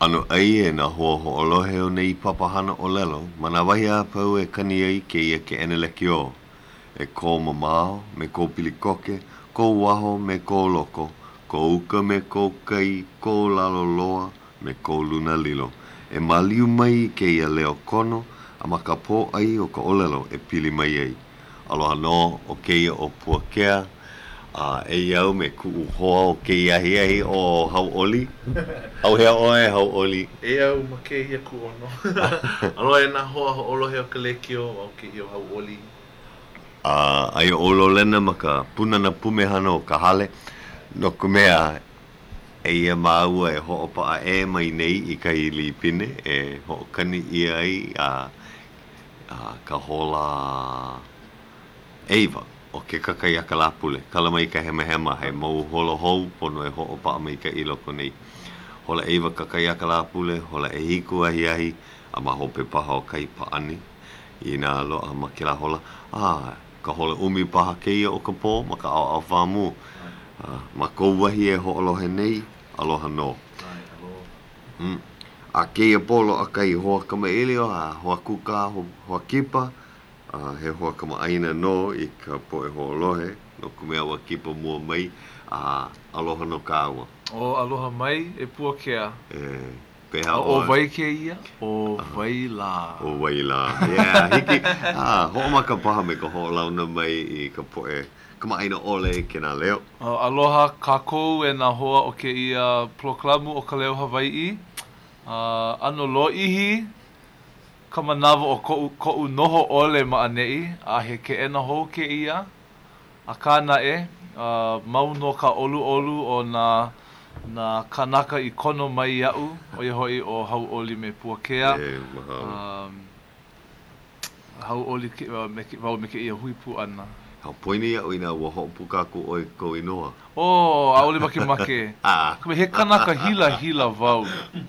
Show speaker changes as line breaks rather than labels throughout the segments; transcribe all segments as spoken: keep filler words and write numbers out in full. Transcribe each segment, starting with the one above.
Ano ai e na hoa ho'olohe o nei papahana o lelo, mana wahi a pau e kani ai ke ia ke eneleki o. E ko mamao, me ko pilikoke, ko waho, me ko loko, ko uka me ko kai, ko lalo loa, me ko luna lilo. E maliu mai ke ia leo kono, a maka po ai o ka olelo e pili mai ai. Aloha no o ke ia o Puakea, a e iau me ku hoa o ke ia hiahi o hau oli. Au hea oe hau oli.
E au ma ke ia ku ono. Aloha e nā hoa ho olohe o ka lekio au ke ia hau oli.
Uh, ai o olo lena ma ka punana pumehana o ka hale. No ku mea e ia maua e ho'opa a e mai nei i ka ili pine. E ho'okani ia ai a, a ka hola eiva o ke kakaiaka lapule. Kala mai ka hema hema he mau holo hou pono e ho'opa a mai ka iloko nei. Hola eiva kakaiaka lapule, hola e hiku ahi ahi a ma hope paha o kai paani. I nā loa ma ke la hola. Ah, ka hola umi paha keia o ka pō, ma ka au au whamu. Uh, ma kou wahi e ho'olohe nei, aloha no. Mm. A keia polo a kai hoa kama elio, a hoa kuka, ho, hoa kipa, uh, he hoa kama aina no i ka po e ho'olohe, no kumea wa kipa mua mai, a uh, aloha no ka awa.
O aloha mai e Puakea.
E, peha
o vai ke ia, o
uh,
vai la.
O vai la, yeah, hiki, ah, ho'o maka paha me ka ho'olauna mai i ka po e, kama aina ole ke nā leo.
Uh, aloha kākou e nā hoa o ke ia proklamu o ka leo Hawaii. Uh, ano lo ihi, ka manawa o ko'u, ko'u noho ole ma'anei, a he ke ena hou ke ia. A kāna e, uh, mau no ka olu olu o nā, nā kanaka i kono mai ia'u, o ia hoi o hau oli me Puakea.
E, mahalo.
Um, hau oli ke, uh, me ke, wau me ke ia huipu ana.
Hau poini ia'u ina ua ho'opukaku oi kou inoa.
Oh, a ole make make.
Ah.
Kame he kanaka hila hila vau.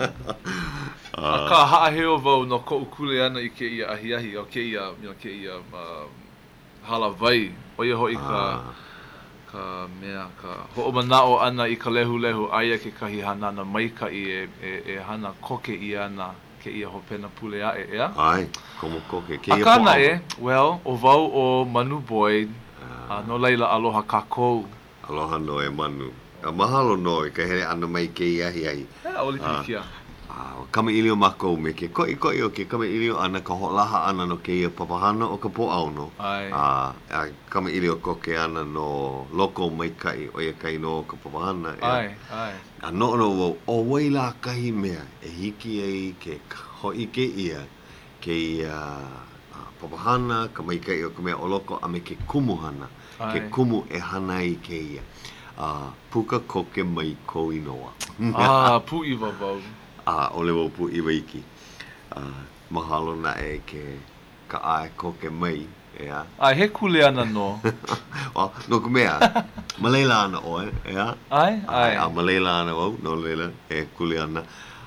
A ka haaheo vau no ko'u kule ana i ke ia ahi ahi, o ke ia, you know, ke ia uh, hala vai. O ia hoi ka,
Ah.
ka mea, ka ho'omana'o ana i ka lehu lehu aia ke kahi hanana maika'i e, e, e hana koke i ana ke ia hopena pule a'e, ea?
Ai, komo koke. Ke
A
ia
kāna
po'awa.
e, well, o vau o Manu Boyd,
Ah.
uh, no leila aloha kākou.
Aloha no e manu. A mahalo no i ka here ana mai ke ia hi ai.
Ea, oli
Ah.
pikia.
Ah, kama ilio mako me ke koi koi o ke kama ilio ana ka holaha ana no ke ia papahana o ka po'au no.
Ai.
Ah, a kama ilio koke ana no loko mai kai o ia kai no ka papahana.
Ai, ai.
A no no o o waila kahi mea e hiki ai ke hoi ke ia ke ia uh, papahana ka mai kai o ka mea o loko a me ke kumuhana. Ke
Ai.
kumu e hana i ke ia. Uh, puka koke mai ko inoa.
Ah, pu iwa vau.
A ole wau pu iwa iki. Uh, mahalo na e ke ka ae koke mai. Ea.
Ai, he kule ana no.
O, no ku mea, maleila ana oe, ea?
Ai, ai.
A maleila ana wau, no leila, e kule ana.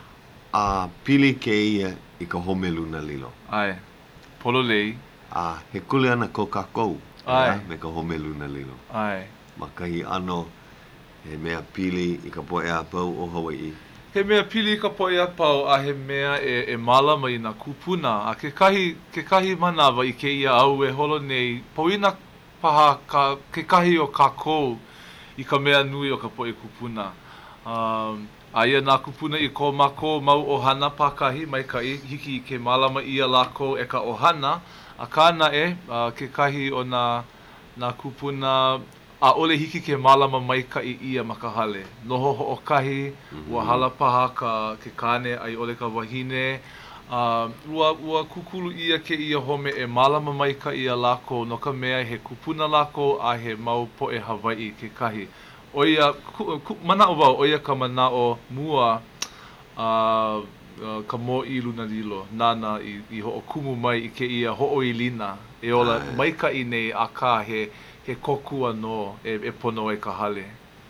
A pili ke ia i ka home luna lilo.
Ai. Polo lei.
A he kule ana ko kakou.
Ai.
Ea, me ka home luna lilo.
Ai.
Makahi ano, he mea pili i ka poe a pau o Hawaii.
He mea pili ka poe a pau a he mea e, e malama i nā kupuna. A ke kahi, ke kahi manawa i ke ia au e holo nei, pauina paha ka, ke kahi o kākou i ka mea nui o ka poe kupuna. Um, a ia nā kupuna i ko mako mau ohana pakahi mai kai hiki i ke malama ia lako e ka ohana. A kāna e, uh, ke kahi o nā, nā kupuna a ole hiki ke malama mai ka i ia makahale. Noho ho o kahi,
Mhm.
ua hala paha ka ke kane ai ole ka wahine. Uh, ua, ua kukulu ia ke ia home e malama mai ka ia lako no ka mea he kupuna lako a he mau poe Hawaii ke kahi. Oia, ku, ku, mana o wau, oia ka mana o mua uh, uh, ka mo i luna lilo. Nana i, i ho o kumu mai i ke ia ho o i lina. E ola
Ai.
mai ka i nei a ka he he kokua no e, e pono e ka hale.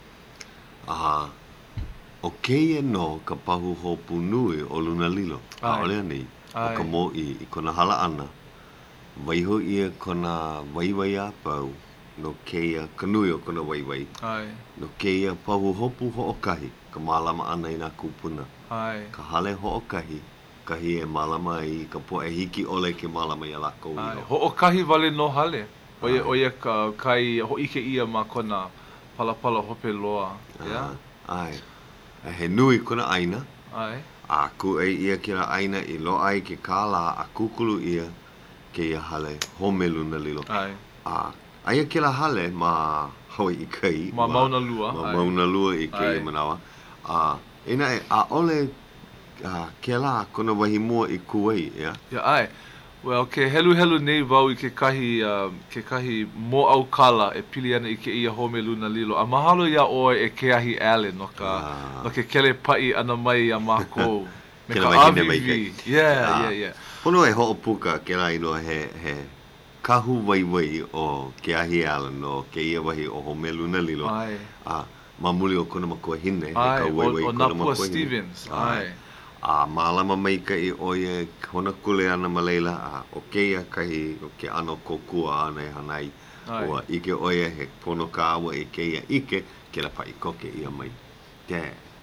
Aha. O keia no ka pahu hopu nui o luna lilo. A
Ai.
ole nei. O
Ai.
ka mo i, i kona hala ana. Waiho ia kona waiwai a pau. No keia kanui o kona waiwai.
Ai.
No keia pahu hopu ho o kahi. Ka malama ana i nā kupuna.
Ai.
Ka hale ho'okahi, kahi e malama i ka po e hiki ole ke malama i a lako i
Ai,
ho.
ho'okahi wale no hale. Oia,
Ai.
oia ka kai ho'ike ia ma kona palapala hope loa. Yeah?
Ai. E he nui kona aina.
Ai.
A ku e ia ke la aina i lo ai ke kāla a kukulu ia ke ia hale home luna lilo.
Ai.
A aia ke la hale ma hoi i kai.
Ma mauna lua.
Ma
ai.
mauna lua i kai
Ai.
i manawa. A ina e a ole a ke la kona wahi mua i kuwei, ia?
Yeah, ai. Well, ke helu helu nei wau i ke kahi, uh, ke kahi mo au kala e pili ana i ke ia home luna lilo. A mahalo ia oe e ke ahi ale no ka,
Ah.
no ke kele pai ana mai a mākou. Me
Ke
ka
la wahine mai
avivi.
kai.
Yeah,
Ah.
yeah, yeah.
Pono e ho'opuka ke la ino he, he kahu waiwai o ke ahi ala no ke ia wahi o home luna lilo.
Ai.
A mamuli o kona makua hine. he
Ai,
kau waiwai
o, o
kona
Napua
makua hine.
Stevens. Ai.
A malama mai ka i oia hona kule ana ma leila a o keia kahi o ke ano kokua ana e hanai.
Ai.
Ua ike oia he pono ka awa e keia ike ke la pai koke ia mai. Te.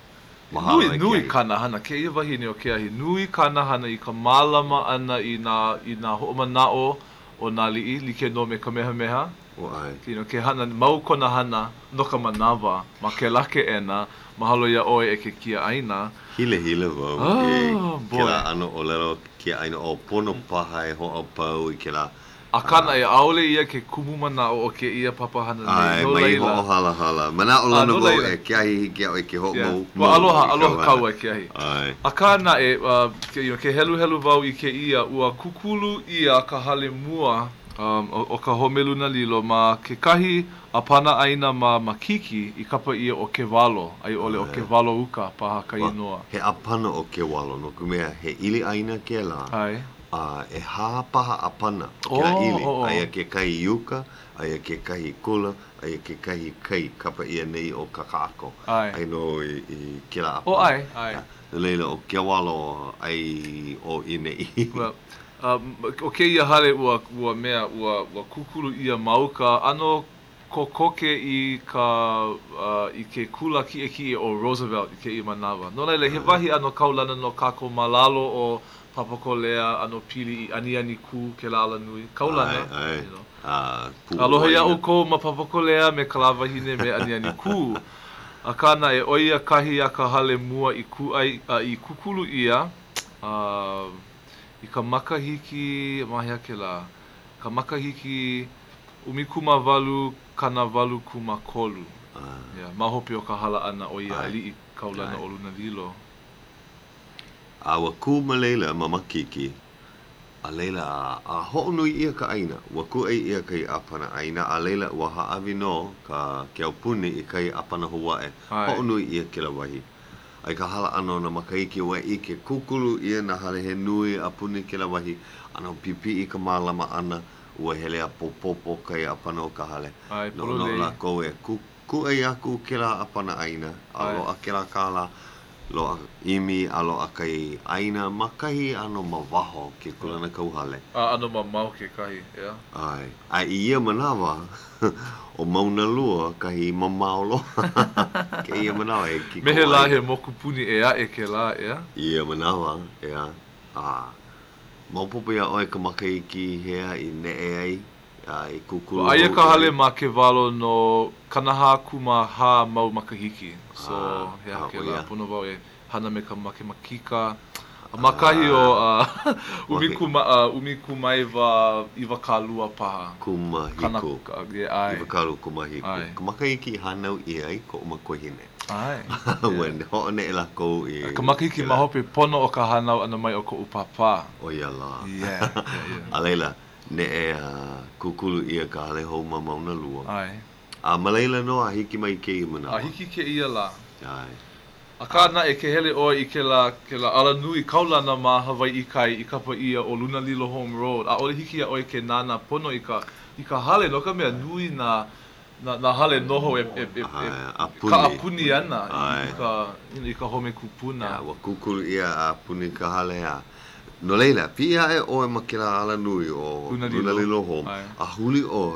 Nui,
e
nui
ke ai.
kanahana, ke ia wahine o ke ahi. Nui kanahana i ka mālama ana i nā, i nā ho'omana'o o nā li'i, like no me Kamehameha.
O ai.
You know, ke hana, mau kona hana, no ka manawa, ma ke lake ena, mahalo ia oe e ke kia aina.
Hile hile wau
Oh,
e ke
boy.
la ano o lero ke aina o pono paha e ho o pau i ke la.
A kana e aole ia ke kumu manao o ke ia papahana
Ai,
nei, no
mai ho o
leila.
hala hala. Mana o
Ah,
lana
no
wau
leila.
e ke ahi ke au e ke ho
Yeah.
mau.
Wa aloha,
mau i
aloha
ka
kaua
wana.
ke ahi.
Ai.
A kana e, uh, ke, you know, ke helu helu wau i ke ia, ua kukulu ia ka hale mua um, o, o ka homeluna lilo ma ke kahi a pana aina ma makiki i kapa ia o ke walo, ai ole o ke walo uka paha ka
Wa,
inoa.
he apana o ke walo, no ku mea he ili aina ke la.
Ai.
A e hapaha apana o ke
Oh,
la ili.
oh, oh.
Aia ke kahi yuka, aia ke kahi kula, aia ke kahi kai kapa ia nei o kakaako.
Ai.
Ai no i, i ke la apana.
O ai, ai.
Ja, leila o ke walo ai o i nei.
Well, um, o ke ia hale ua, ua mea, ua, ua kukulu ia mauka, ano ko koke i ka, uh, i ke kula ki e ki o Roosevelt i ke i manawa. No leila, he wahi ano kaulana no kako malalo o Papakolea, ano pili i ani ani ku ke la ala nui. Kaulana,
Ai, ai.
you know.
Ah, pu-
Aloha ia
waina.
o ko ma Papakolea me ka lawahine me ani ani ku. A kana e oia kahi a ka hale mua i ku ai, uh, i kukulu ia, uh, i ka makahiki, mahia ke la, ka makahiki umikuma walu kana walu kuma kolu.
Ah,
Yeah, mahope o ka hala ana o ia
Ai.
ali'i kaulana
Ai.
o luna lilo.
a waku ma leila ma makiki. A leila a, a ho'onui ia ka aina. Waku ai ia kai apana aina. A leila ua ha'awi no ka ke au puni i kai apana Hawaii.
Ai.
Ho'onui ia ke la wahi. Ai ka hala ano na makaiki ua i ke kukulu ia na hale he nui a puni ke la wahi. Ano pipi i ka malama ana. Ua hele a popopo kai apana o ka hale.
Ai,
No,
polo
no,
nei.
la kou e ku, ku ai aku ke la apana aina. A
Ai.
loa ke la kāla. Loa imi a loa kai aina makahi ano mawaho ke kulana kauhale.
A ano ma mau ke kahi, yeah.
Ai. Ai i ia manawa o mauna lua kahi mamaolo. Ke ia manawa e ki
Mehe la he moku puni e a e ke la, yeah.
Ia manawa, ea. Ah. Maupopo ia oe ka makaiki hea i ne e ai. A i kukulu.
Aia
hou
ka hale
ai.
ma ke walo no kanaha kuma ha mau makahiki. So,
Ah,
yeah,
ah,
ke
o
la
ia.
puno wau e hana me ka make makika. A makahi o uh, umikuma, uh, umikumaiwa iwa kālua paha. Kana,
Kumahiko.
uh, yeah, ai.
Iwa karu kumahiko.
Ai.
Ka makaiki hanau i ai ko o makohine.
Ai.
Wen ho'one e lako i...
Ka makahiki
ke la-
mahope pono o ka hanau ana mai o ko upapa.
O ia la.
Yeah, yeah, yeah.
A leila, ne e uh, kukulu ia ka hale hou ma mauna lua.
Ai.
A ma leila no a hiki mai ke i mana.
A hiki ke ia la.
Ai.
A kāna e ke hele oe i ke la, ke la ala nui kaulana ma Hawaii kai i kapa ia o Luna Lilo Home Road. A ole hiki a oe ke nana pono i ka, i ka hale, no ka mea nui na, na, na hale noho e, e, e,
Ai,
e
apuni.
ka apuni ana i,
Ai.
i, ka, you know, i ka home kupuna.
Ia, wa kukulu ia a puni ka hale a. No leila, pia e oe ma ke la ala nui o
Luna
Luna
Lilo.
Lilo Home.
Ai.
A huli oe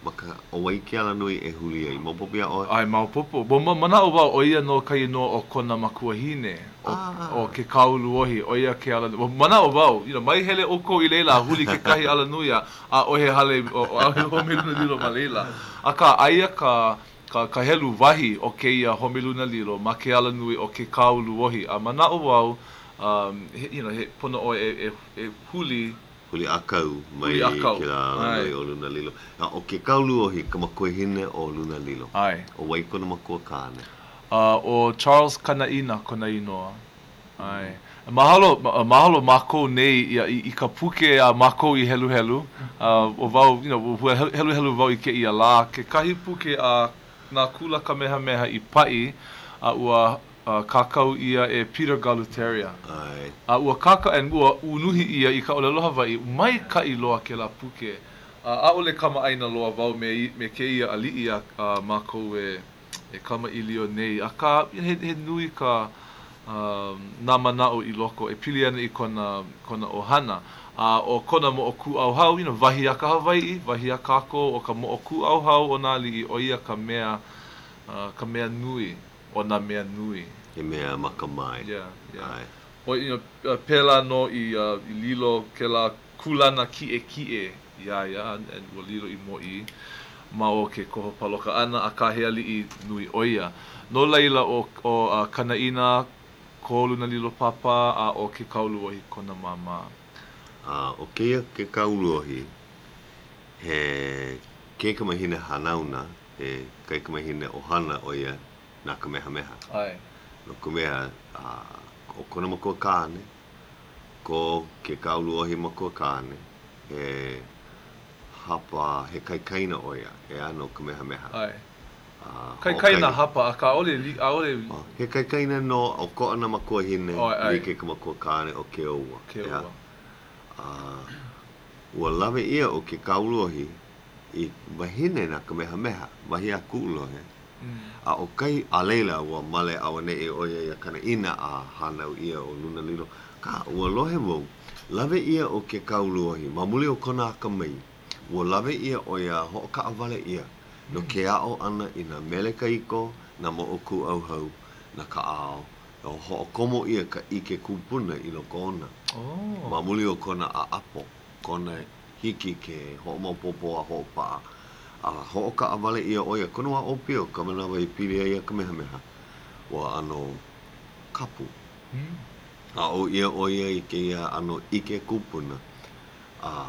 maka o wai ke ala nui e huli ai. Maupopo ia oe?
Ai, maupopo. Bo ma mana o wau o ia no kai no o kona makuahine. O,
Ah.
o ke kaulu ohi, o ia ke ala nui. Mana o wau, you know, mai hele oko i leila huli ke kahi ala nui a, a ohe hale, o, o ahe homeluna lilo ma leila. A ka aia ka, ka, ka helu wahi o ke ia homeluna lilo ma ke ala nui o ke kaulu ohi. A mana o wau, um, he, you know, he pono o e, e, e huli,
Huli akau mai
Huli akau.
ke la ala nui
Ai.
o Luna Lilo. Na, o ke kaulu ohi ka makuahine o Luna Lilo.
ai.
O wai kona makua kāne.
Uh, o Charles Kanaina kona inoa. Ai. Mahalo, ma- mahalo mākou nei i, i, i ka puke a mākou i helu helu. Uh, o wau, you know, hua helu helu helu wau i ke ia la. Ke kahi puke a nā kula kamehameha i pai a ua uh, kakau ia e Peter Galuteria.
Ai.
A ua kaka and ua unuhi ia i ka olelo Hawaii mai ka i loa ke la puke. A a ole kama aina loa wau me, i- me ke ia ali'i a uh, mākou e, e kama i lio nei. A ka, he, he nui ka um, nā manao i loko, e pili ana i kona, kona ohana. A o kona mo o ku au hau, you know, wahi a ka Hawaii, wahi a kako, o ka mo o ku au hau o nā li'i, o ia ka mea, uh, ka mea nui, o nā mea nui.
He mea maka mai.
Yeah, yeah.
Ai.
O, you know, uh, pēlā no i, uh, i lilo ke la kulana ki e ki e, ia ia, and, and ua lilo i mo i, ma o ke koho paloka ana a ka hea li i nui oia. No laila o, o uh, Kanaina, ko luna lilo papa, a o ke kaulu ohi kona mama.
Uh, o keia ke kaulu ohi, he ke kamahine hanauna, he kai kamahine ohana o ia nā kamehameha.
Ai.
No ka mea, uh, o kona makua kāne, ko ke kaulu ohi makua kāne, he hapa, he kaikaina o ia, e ano kamehameha.
Ai.
Uh,
Kai
o
kai na hapa, a ka ole, li, a ole
Uh, he kaikaina no o ko ana makua hine,
Oi, ai.
like ka makua kāne o ke oua.
ke
Ia.
ua.
Uh, ua lawe ia o ke kaulohi i wahine na kamehameha, wahi a kuulohe.
Mm.
A o kai a leila ua male awa ne e oia ia kana ina a hanau ia o Luna Lilo. Ka ua lohe wau, lawe ia o ke kaulohi, mamuli o kona aka mai. Ua lawe ia o ia ho ka awale ia. No ke ao ana i na mele ka iko, na mo o ku au hau, na ka ao. O ho komo ia ka ike kupuna i loko ona.
Oh.
Mamuli o kona a apo, kona hiki ke ho maupopo a ho paa. A ho ka awale ia oia, kono wa opio, ka manawa i piri ia kamehameha. Wa ano kapu.
Mm.
A o ia oia i ke ia ano ike kupuna. A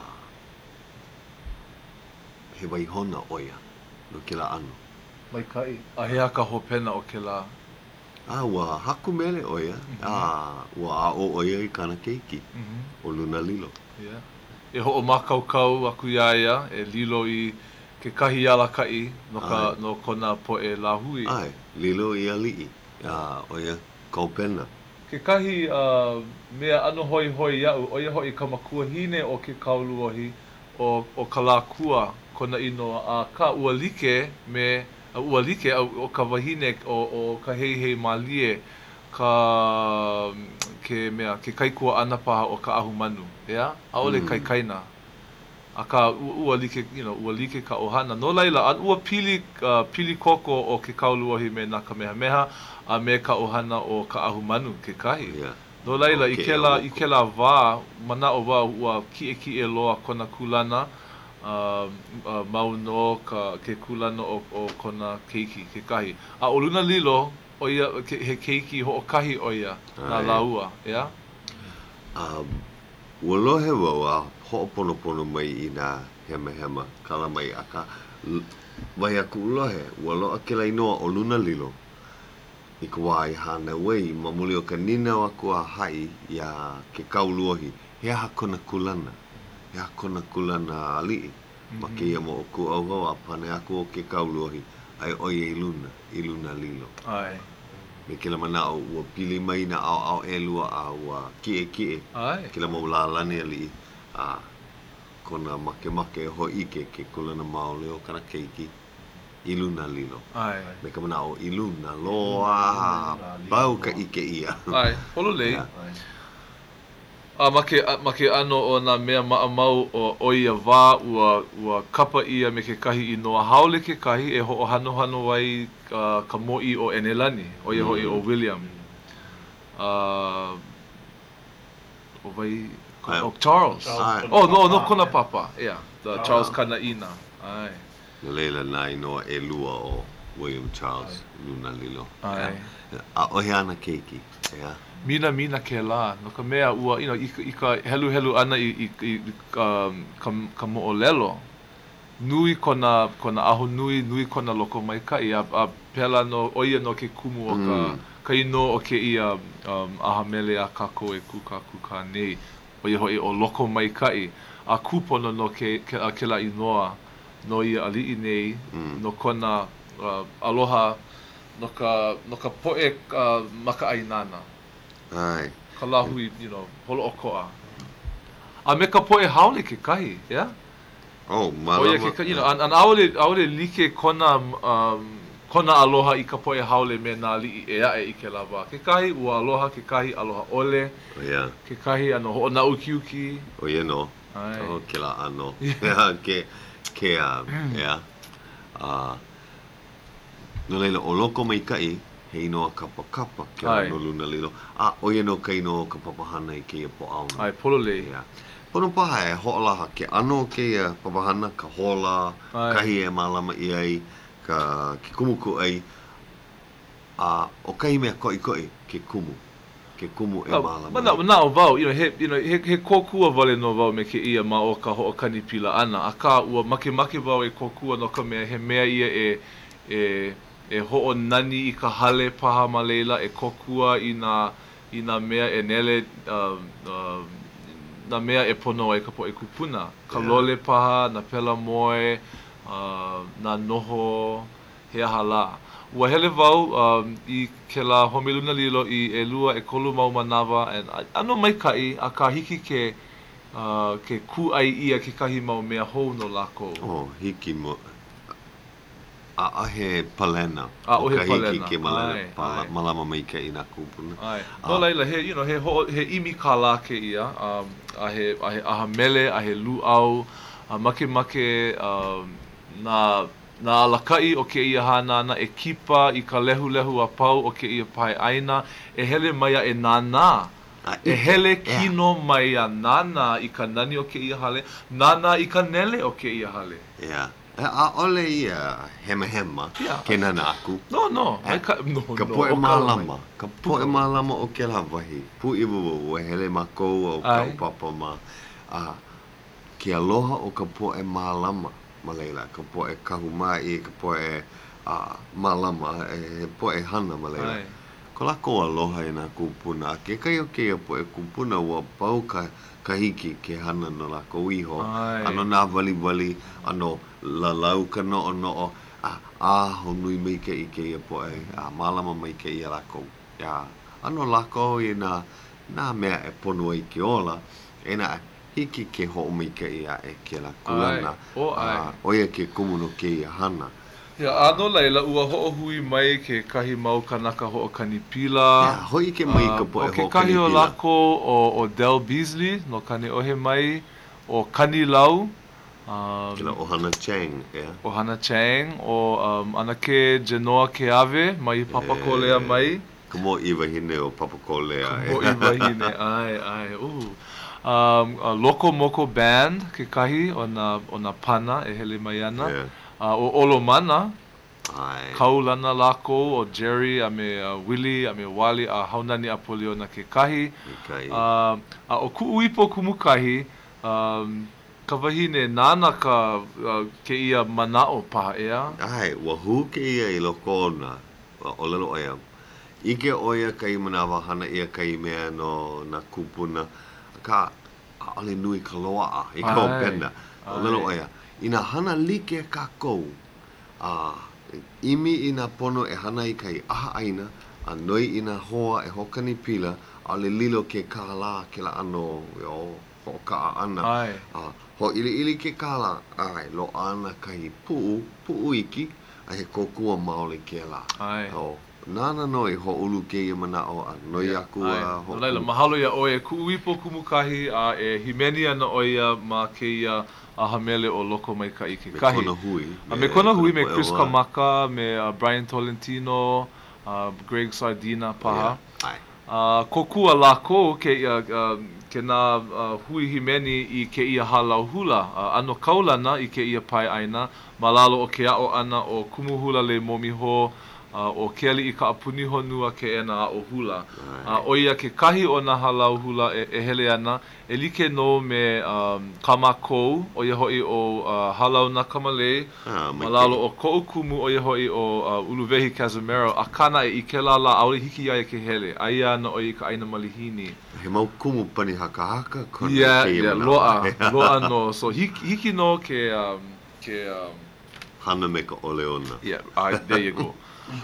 he waihona oia, no ke la ano.
Mai kai. A hea ka hopena o ke la.
A wa haku mele oia, a wa a o oia i kana keiki,
Mhm.
o Luna Lilo.
Yeah. E ho o makaukau aku iaia, e lilo i ke kahi ala kai no ka
Ai.
no kona po e lahui.
Ai, Lilo i ali'i, a oia kaupena.
Ke kahi uh, mea ano hoi hoi iau, o ia hoi ka makuahine o ke kaulu ohi o, o ka lā kua kona inoa a ka ua like me a ua like a, o ka wahine o, o ka hei hei malie ka ke mea ke kaikua ana paha o ka ahu manu, yeah? A ole
Mm.
kai kaina. A ka ua, ua like, you know, ua like ka ohana. No laila, an ua pili, uh, pili koko o ke kaulu ohi me nā kamehameha a me ka ohana o ka ahu manu ke kahi.
Yeah.
No laila, i
Okay,
ke la,
o-
i ke la wā, mana o wā ua ki e ki e loa kona kulana, uh, uh, mau no ka, ke kulana o, o kona keiki, ke kahi. A o Luna Lilo, o ia, ke, he keiki ho o kahi o ia, nā
Ai.
laua, yeah?
Um, ua lohe wau a ho'oponopono mai i nā hema hema kala mai a ka l- wai aku lohe, ua loa ke lai noa o Luna Lilo i ka wā i hana wei mamuli o ka nina o aku a hai i a ke kauluohi he aha kona kulana he aha kona kulana ali'i ma ke ia mo o ku au hau a pane aku o ke kauluohi ai oia i Luna, i Luna Lilo.
Ai.
Me kila mana o ua pili mai na au au e lua a ua kie kie.
Ai.
Kila mau la lani ali a kona make make ho ike ke kulana maole o kana keiki i Luna Lilo.
Ai.
Me ka mana o i Luna loa bau ka ike ia.
Ai. Holo lei.
Yeah.
A ma ke, ma ke ano o nā mea maʻamau o oia wā ua, ua kapa ia me kekahi inoa haole kekahi e hoʻohanohano ai uh, ka moʻi o Enelani, oia mm. hoʻi o William. Uh, o wai, o Charles. Charles. Oh, no, no kona papa, yeah. The Charles Kanaina. Ai.
No leila nā inoa e lua o William Charles Lunalilo.
Ai.
A ohe ana keiki, yeah.
Mina mina ke la, no ka mea ua, you know, i, i ka helu helu ana i, i, i um, ka, ka mo'olelo. Nui kona, kona aho nui, nui kona loko mai kai, a, a pela no, oia no ke kumu o ka, mm. ka ino o ke ia um, aha mele a kako e kuka kuka nei, oia hoi o loko mai kai, a kupono no ke, ke, a ke la inoa, no ia ali'i nei, mm. no kona uh, aloha, no ka, no ka poe uh, maka ainana.
Ai.
Ka lahui, you know, holo o koa. A me ka poe haole ke kahi, yeah?
Oh, malama.
Oia ke kahi, you know, an, an aole, aole like kona, um, kona aloha i ka poe haole me nā li'i e ae i ke lawa. Ke kahi ua aloha, ke kahi aloha ole.
Oh, yeah. Ke
kahi ano ho na uki uki.
Oh, yeah, no.
Ai.
Oh, ke la ano. Yeah, ke, ke, uh, yeah. Uh, no leila, o loko mai kai, he inoa kapa kapa ke ano Lunalilo. A, oia no ka inoa ka papahana i ke ia po auna.
Ai, pololei.
Yeah. Pono paha e ho'olaha ke ano ke ia papahana, ka hola, kahi e malama i ai, ka ke kumuku ai. A, o kahi mea koi koi ke kumu. Ke kumu e malama.
Mana, mana o wau, you know, he, you know, he, he kokua wale no wau me ke ia ma o ka ho'okani pila ana. A ka ua make make wau e kokua no ka mea, he mea ia e, e, e ho'o nani i ka hale paha ma leila, e kokua i nā, i nā mea e nele, uh, uh, nā mea e pono ai ka po e kupuna. Ka yeah. lole paha, nā pela moe, uh, nā noho, he aha la. Ua hele wau um, i ke la Home Lunalilo i e lua e kolu mau manawa, and ano mai kai, a ka hiki ke, uh, ke ku ai ia ke kahi mau mea hou no lako.
Oh, hiki mo. A ahe palena.
A ohe palena.
Ke malena, pala, malama mai ka i nā kupuna.
Ai. No leila, he, you know, he, ho, he imi ka la ke ia, um, a he, a he aha mele, a he luau, a make make, um, nā, nā alakai o ke ia hanana, e kipa i ka lehu lehu a pau o ke ia pai aina, e hele mai a e nānā. E hele kino mai a nānā i ka nani o ke ia hale, nānā i ka nele o ke ia hale.
Yeah. A ole ia hema hema yeah. ke nana aku.
No, no.
Eh,
ka, no,
ka
no,
poe malama. Ka poe malama o ke la wahi. Pu iwu o hele makou o ka upapa ma. Uh, ke aloha o ka poe malama ma leila. Ka poe kahumai, ka poe uh, malama, e poe hana ma leila. Ko lako aloha i nā kupuna. Ke kai o ke poe kupuna ua pau ka kahiki ke hana no lako iho. Ano nā wali wali, ano la lau ka no no o a a ho nui mai ke i ke ia poe a malama mai ke ia lako ya ano lako i na na mea e pono i ke ola e na hiki ke ho mai ke ia e ke la kulana
o ai
oia ke kumuno ke ia hana
ya ano leila ua ho hui mai ke kahi mau kanaka ho kani pila
ya hoi ke mai ka poe ho
ke kahi o lako o o Del Beasley no kane ohe mai o kani lau. Um,
Kila Ohana Chang, yeah.
Ohana Chang, o um, anake Genoa Keawe, mai papakolea mai.
Kamo iwahine o papakolea.
Kamo iwahine, ai, ai, uh. Um, uh, Loko Moko Band, ke kahi, o na, o na pana, e hele mai ana. Yeah. Uh, o Olomana,
ai.
Kaulana lako, o Jerry, a me uh, Willie, a me Wali, a haunani a poliona ke kahi.
Ke kahi.
Uh, a o kuuipo kumukahi, um, ka wahine nāna ka uh, ke ia manao paha ea.
Ai, wahu ke ia i loko ona, o lelo oia. Ike oia kai manawa hana ia kai mea no na kupuna. Ka ale nui ka loa a, i ka o pena. O lelo oia. Ina hana like ka kou. Uh, imi ina pono e hana i kai aha aina, a noi ina hoa e hokani pila, ale lilo ke kāla ke la ano o o ka ana.
Ai.
Uh, Ho ili ili ke kala, ai, lo ana kai puu, puu iki, a he kokua maoli ke la.
Ai.
O, nana no i ho'ulu ke ia mana'o a noi aku a
ho'ulu. Laila, mahalo ia oe ku'uipo kumukahi a e himeni ana o ia ma ke ia a hamele o loko mai ka i ke kahi.
Me kona hui.
A me kona hui me Chris Kamaka, me uh, Brian Tolentino, uh, Greg Sardina paha.
Ai.
Uh, kokua lako ke ia uh, ke nā uh, hui himeni i ke ia halau hula. Uh, ano kaulana i ke ia pai aina, malalo o ke a'o ana o kumuhula le momiho, uh, o ke ali i ka apuni honua ke ena o hula. Uh, o ia ke kahi o nā halau hula e, e hele ana, e like no me um, Kamakou, o ia hoi o uh, halau na Kamalei, ah, malalo o ko'u kumu o ia hoi o uh, Uluwehi Casimero, a kana e i ke la la aure hiki ia ke hele, aia na o i ka aina malihini.
He mau kumu pani haka haka kona
yeah,
ke
yeah, loa, loa no. So hiki, hiki no ke, um, ke um,
hana me ka ole ona.
Yeah, uh, there you go.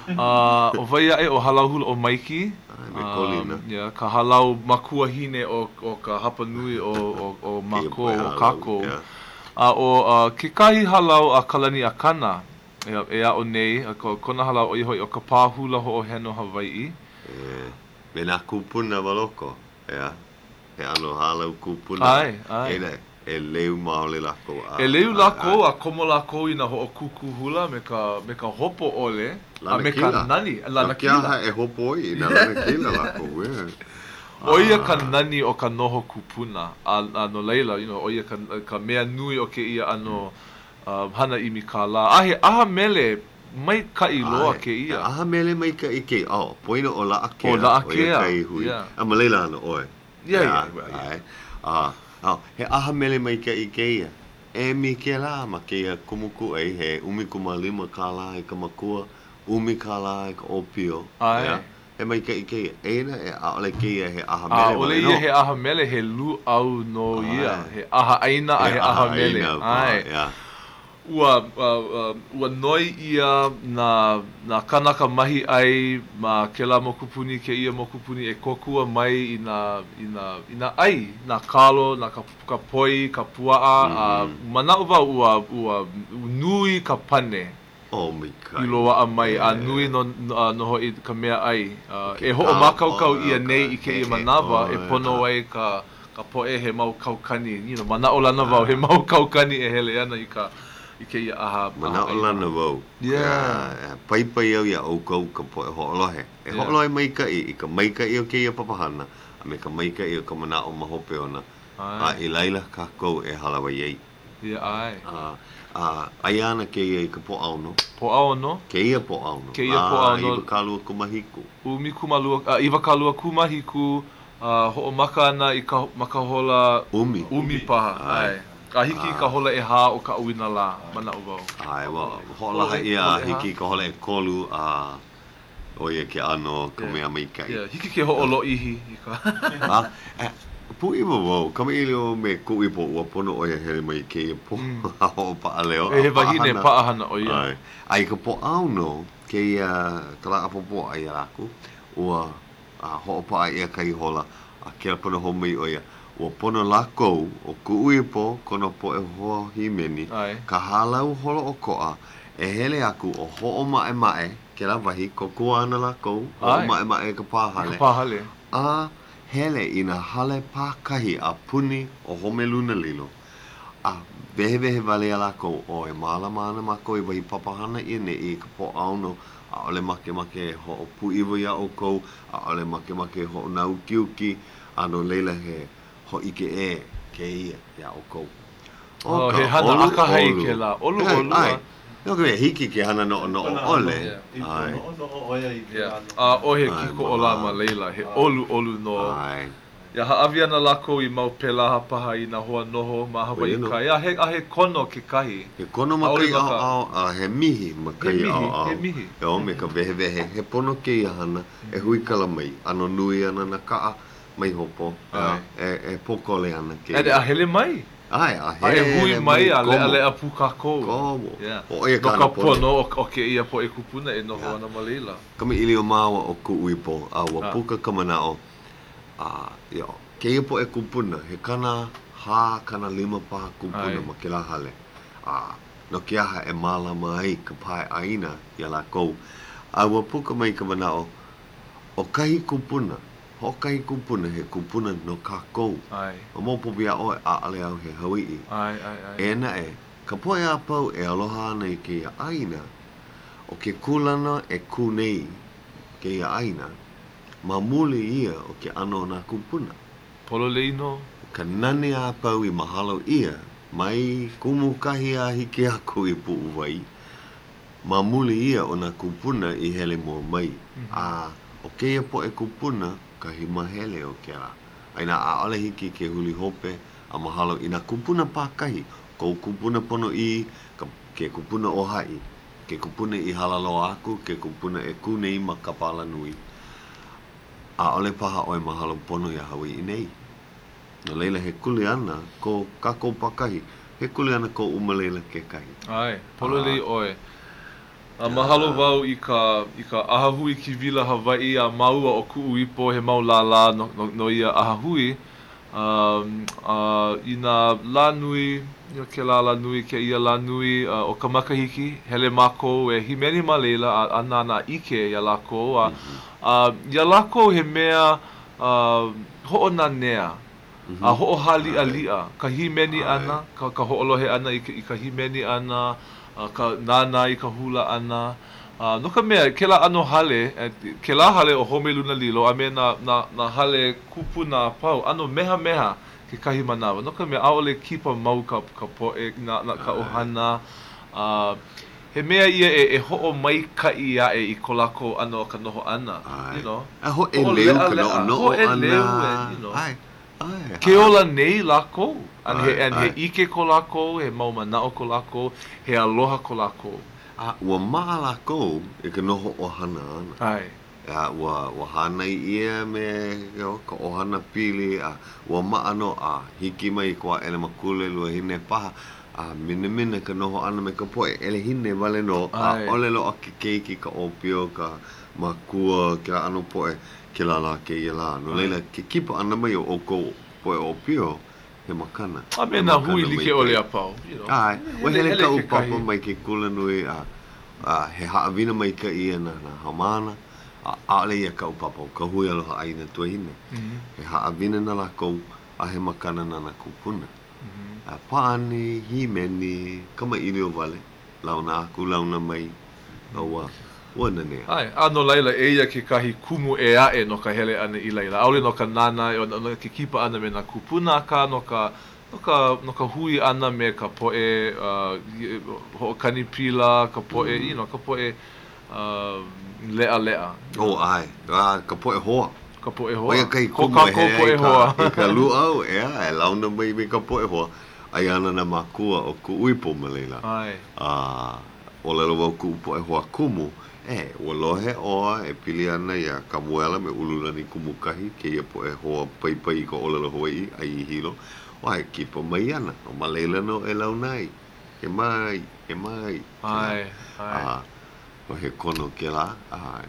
Uh, o vaia e o halau hula o Maiki.
Me kolina.
Um, yeah, ka halau makua hine o, o ka hapa nui o, o, o mako, o kako.
Yeah.
Uh, o uh, ke kahi halau a Kalani Akana, e, e a o nei, a ko, kona halau o ihoi o ka pāhula ho o heno Hawaii.
E, me nā kupuna waloko, ea. He ano halau kupuna.
Ai, ai.
E, e leu maole lako. A,
e leu lako, a, a komo lako i na ho o kuku hula me ka, me ka hopo ole. A me ka nani, lana kila.
Kia e hopo i, na lana kila lako, yeah.
O ia ka nani o ka noho kupuna, a, a no leila, you know, o ia ka, ka mea nui o ke ia ano uh, hana imi ka la. Ahe, aha mele mai ka i loa ke ia.
Aha mele mai ka i ke, oh, poina o la akea.
O la akea,
o ia ka i hui.
yeah.
A ma leila ana oe.
Yeah, yeah, yeah.
Ah, ah, he aha mele mai ka i ke ia. E mi ke la, ma ke ia kumuku ai, he umi kuma lima ka la i ka makua, umi ka la i ka opio.
Ai.
Yeah. He mai ka i ke ia. Eina e a ole ke ia he aha
A
mele
ole ia he aha mele he lu au no ia. He aha aina a he aha mele. Ai.
Yeah.
Ua, uh, uh, ua noi ia na, na kanaka mahi ai ma ke la mokupuni ke ia mokupuni e kokua mai i na, i na, i na ai, na kalo, na ka, ka poi, ka puaa, mm. a manau wau ua, ua nui ka pane.
Oh, mi kai.
I loa a mai, yeah. A nui no, no, no hoi ka mea ai. Uh, e ho o makaukau ia nei i ke ia manawa, e pono ai ka, ka poe he mau kaukani. You know, manao lana wau, he mau kaukani e hele ana i ka, i ke ia aha.
Mana o lana wau.
Yeah.
Pai pai au ia au kau ka poe ho'olohe. E ho'olohe mai ka i, i ka mai ka i o ke ia papahana, a me ka mai ka i o ka mana o mahope ona. A i laila ka kou e halawa iei.
Ia ai.
A, a, ai ana ke ia i ka po auno.
Po auno?
Ke ia po auno.
Ke ia po auno.
A, iwa kalua kumahiku.
Umi kumalua, uh, iwa kalua kumahiku, uh, ho'o maka ana i ka makahola.
Umi.
Umi paha, ai. Ka hiki ah. Ka hola e hā o ka uina la, mana u wau.
Ai, wa, hola ia hiki ka hola e kolu a o ia ke ano ka mea mai kai.
Yeah, hiki ke ho'olo ihi i ka.
Ha? Pu iwa wau, kama ili o me ku ipo ua pono o ia hele mai ke ia po o paa leo.
E he wahine paahana o ia.
Ai, ai ka po auno ke ia tala apopo ai aku, ua ho'o paa ia kai hola, a kera pono homei o ia. Ua pono lako o kuuipo kono po e hoa himeni ka halau holo o koa e hele aku o ho'o mae mae ke la wahi ko kua ana lako o mae mae ka pāhale.
Ka pāhale.
A hele ina hale pākahi a puni o home luna lilo. A vehe vehe vale a lako o e mala mana mako i wahi papahana i ne i ka po auno a ole make make ho o puiwa ia o kou a ole make make ho nau kiuki ano leila he ho ike e ke ia ia o kou.
Oh, he hana aka hei ke la. Olu olu.
Ai, no ke hiki ke hana no no ole.
Ai.
A o he kiko o la ma leila, he olu olu no.
Ai.
Ia haawi ana lako i mau pelaha paha i na hoa noho ma Hawaii ka. Ia he, a he kono ke kahi.
He kono makai au au, a he mihi makai au au.
He mihi,
he o me ka vehe vehe. He pono ke ia hana, e hui kala mai. Ano nui ana na kaa. Mai hopo, e, e pokole ana ke.
E a hele mai?
Ai, a hele
mai. A hui mai, a le, a le a pukako.
Komo.
Yeah.
O ia
kana pono. No ka pono o ke ia po e kupuna e noho ana malila.
Kami ili o maua o ku uipo, a wa puka kamana o. A, ia, ke ia po e kupuna, he kana hā kana lima paha kupuna ma ke la hale. A, no ke aha e mala mai ka pai aina ia la kou. A ua puka mai ka manao, o kahi kupuna, ho kahi kupuna he kupuna no kākou.
Ai.
O mō popi a oe a ale au he Hawaii.
Ai, ai, ai.
E na e, ka poe a pau e aloha ana i ke ia aina, o ke kulana e kunei ke ia aina, ma muli ia o ke ano na kupuna.
Polo leino.
Ka nane a pau i mahalo ia, mai kumu kahi a hiki aku i puu wai, ma muli ia o na kupuna i hele mo mai. Mm-hmm. A o ke ia po e kupuna, ka hima hele o ke la. Aina a ale hiki ke huli hope, a mahalo i na kupuna pākahi, ko kupuna pono i, ka, ke kupuna o hai, ke kupuna i halalo aku, ke kupuna e kunei ma kapala nui. A ole paha oe mahalo pono ia Hawaii i nei. No leila he kuli ana ko kako pakahi, he kuli ana ko umaleila ke kahi.
Ai, polo lei oe. A mahalo wau i ka i ka ahahui ki vila Hawaii a maua o ku'u ipo he mau la la no, no, no ia ahahui. Um, uh, I nā la nui, ia ke la la nui, ke ia la nui uh, o ka makahiki, hele mākou e himeni ma leila a, a nā nā ike ia lako. A, mm-hmm. uh, ia lako he mea uh, ho'onanea. Mm-hmm. A ho'o hali a li'a, ka himeni ana, ka, ka ho'olohe ana i ka, i ka himeni ana, uh, ka nana i ka hula ana. Uh, no ka mea, ke la ano hale, ke la hale o home luna lilo, a me na, na, na hale kupuna pau, ano meha meha ke kahi manawa. No ka mea, aole kipa mau ka, ka poe, na, na ka ohana. Uh, he mea ia e, e ho'o mai ka ia e i ko lako ano ka noho ana, you know.
A ho e leu ka noho noho ana.
Ho e leu e, you know.
Ai. Ai,
ke ola nei lako, an he, an he ike ko lako, he mau manao ko lako, he aloha ko lako.
A ua maa lako e ka noho ohana ana.
Ai.
A ua, ua hana i ia me ka ohana pili, a ua maa no a hiki mai kua ele makule lua hine paha, a mine mine ka noho ana me ka poe, ele hine wale no, a ole lo a ke keiki ka opio, ka makua, ka ano poe, ke la la ke ia la. No leila, ke kipa ana mai o oko poe opio, he makana.
A me na hui like ole a pau.
Ai, wa hele ka upapa mai ke kula nui, a, a he haawina mai ka ia na, na hamana, a ale ia ka upapa, ka hui aloha aina tuahine. Mm-hmm. He haawina na lako, a he makana na na kupuna. Mm-hmm. A paani, himeni, kama ili o vale, launa aku, launa mai, laua. Wana nea.
Ai, ano laila eia ke kahi kumu e ae no ka hele ana i laila. Aule no ka nana, no, no ke kipa ana me na kupuna ka, no ka, no ka, no ka hui ana me ka poe, uh, ho kanipila, ka poe, mm. you know, ka poe uh, lea lea.
Oh, ai, ah, ka poe hoa.
Ka poe hoa.
Oia kai kumu e hea i ka, i ka luau, ea, e launa mai me ka poe hoa. Ai ana na makua o ku uipo malela.
Ai.
Ah, o lelo wau ku poe hoa kumu. E, ua lohe oa e pili ana ia ka muela me ululani kumukahi ke ia po e hoa pai pai i ka olelo Hawaii ai i hilo. Wa e kipa mai ana, o malela no e launai. He mai, he mai.
Ai, ai.
Ah, o he kono ke la, ai.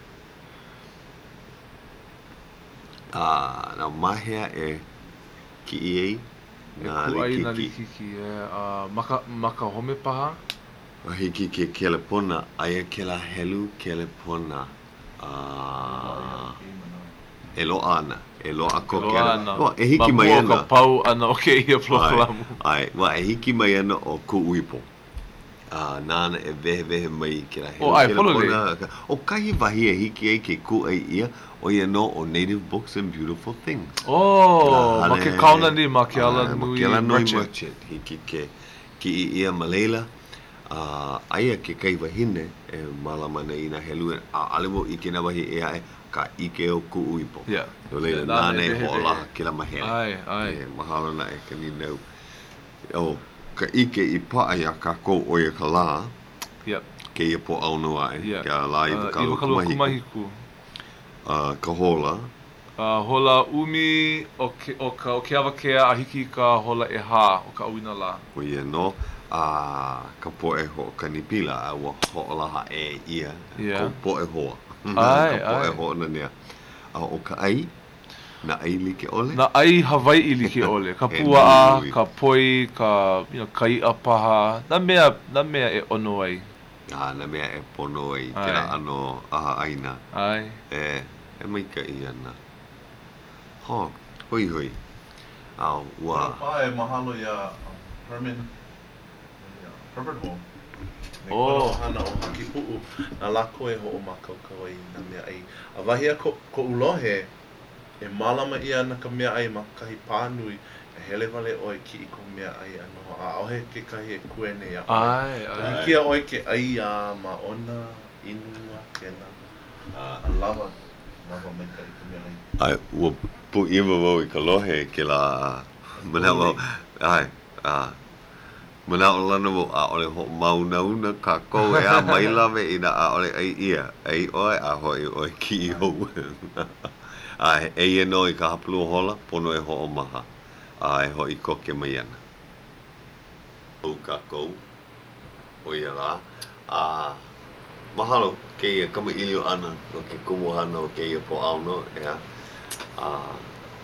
Ah, na mahea e ki iei,
na likiki. E kuai na likiki, e, uh, maka, maka home paha?
Hiki ke kelepona, aia ke la helu kelepona. Uh, e loa ana, e loa ko ke ana. Wa, e hiki mai ana.
Ma mua ka pau ana o ke ia plokalamu.
Ai, wa, e hiki mai ana o ku uipo. Uh, nana e vehe vehe mai ke la helu
oh, ai,
kelepona. O kahi wahi e hiki ei ke ku ai ia, o ia no o Native Books and Beautiful Things.
Oh, ma ke kauna ni ma ke ala nui
merchant. Hiki ke ki ia malela. Uh, aia ke kai wahine e malama na ina helu a alewo i ke na wahi e ae ka ike o ku uipo.
Yeah.
No leila nane ho olaha ke la mahele.
Ai, ai.
E mahalo na e ka ni neu. O, ka ike i paa ia ka kou o ia ka la.
Yep.
Ke ia po au no ae.
Yeah.
Kia la i wakalu
kumahiku. kumahiku.
Uh, ka hola.
Uh, hola umi o ke, o ka, o ke awa kea a hiki ka hola e ha o ka awina la.
O ia no. A ka poe ho kanipila a wa ho'olaha e ia
yeah.
ko poe hoa.
Ai,
ka poe
ai.
hoa na nea. A o ka ai, na ai like ole?
Na ai Hawaii like ole. Ka puaa, ka poi, ka you know, kai a paha. Na mea, na mea e ono ai.
Ah, na mea e pono i te la ano aha aina.
Ai.
E, e maika i ana. Ho, hui hui. Au, ua.
Pā e mahalo ia Herman, Herbert Hall. Me
Oh.
kono hana o haki pu'u, nā lako e ho'o makaukau ai nā mea ai. A wahi a ko, ko ulohe, e malama ia na ka mea ai ma kahi pānui, e hele wale oi ki i ko mea ai anoho. A ohe ke kahi e kuene a oi.
Ai, ai.
Hiki a oi ke ai a maona, inua, kena. A lava, lava mai ka i ka mea ai.
Ai, ua pu iwa wau i ka lohe ke la mana wau. Ai, a mana o lana wau a ole ho mauna una ka kou e a mailame ina a ole ai ia. Ai oi a hoi oi ki i hou. Ai, e ia no i ka hapulu hola, pono e ho o maha. A e ho i koke mai ana. O ka kou, o ia la. A mahalo ke ia kama ilio ana o ke kumuhana o ke ia po auno, ea. Uh,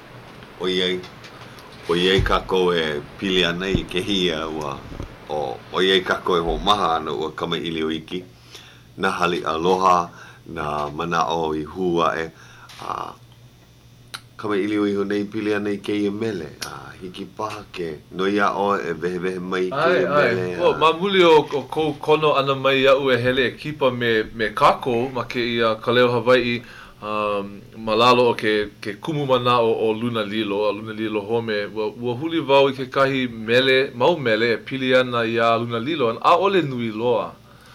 o iei o iei kako e pili ana i ke hia ua o o iei kako e ho maha ana ua kama ili o iki na hali aloha na mana o i hua e uh, kama ili o i ho nei pili ana i ke ia mele uh, hiki paha ke no ia o e vehe vehe mai ke
Ai,
ia
ai.
mele
O, ma muli o o kou kono ana mai iau e hele e kipa me, me kako ma ke ia kaleo Hawaii. Um, malalo o ke, ke kumu mana o, o Luna Lilo, a Luna Lilo home, ua, ua huli wau i ke kahi mele, mau mele, e pili ana i a Luna Lilo, an a ole nui loa.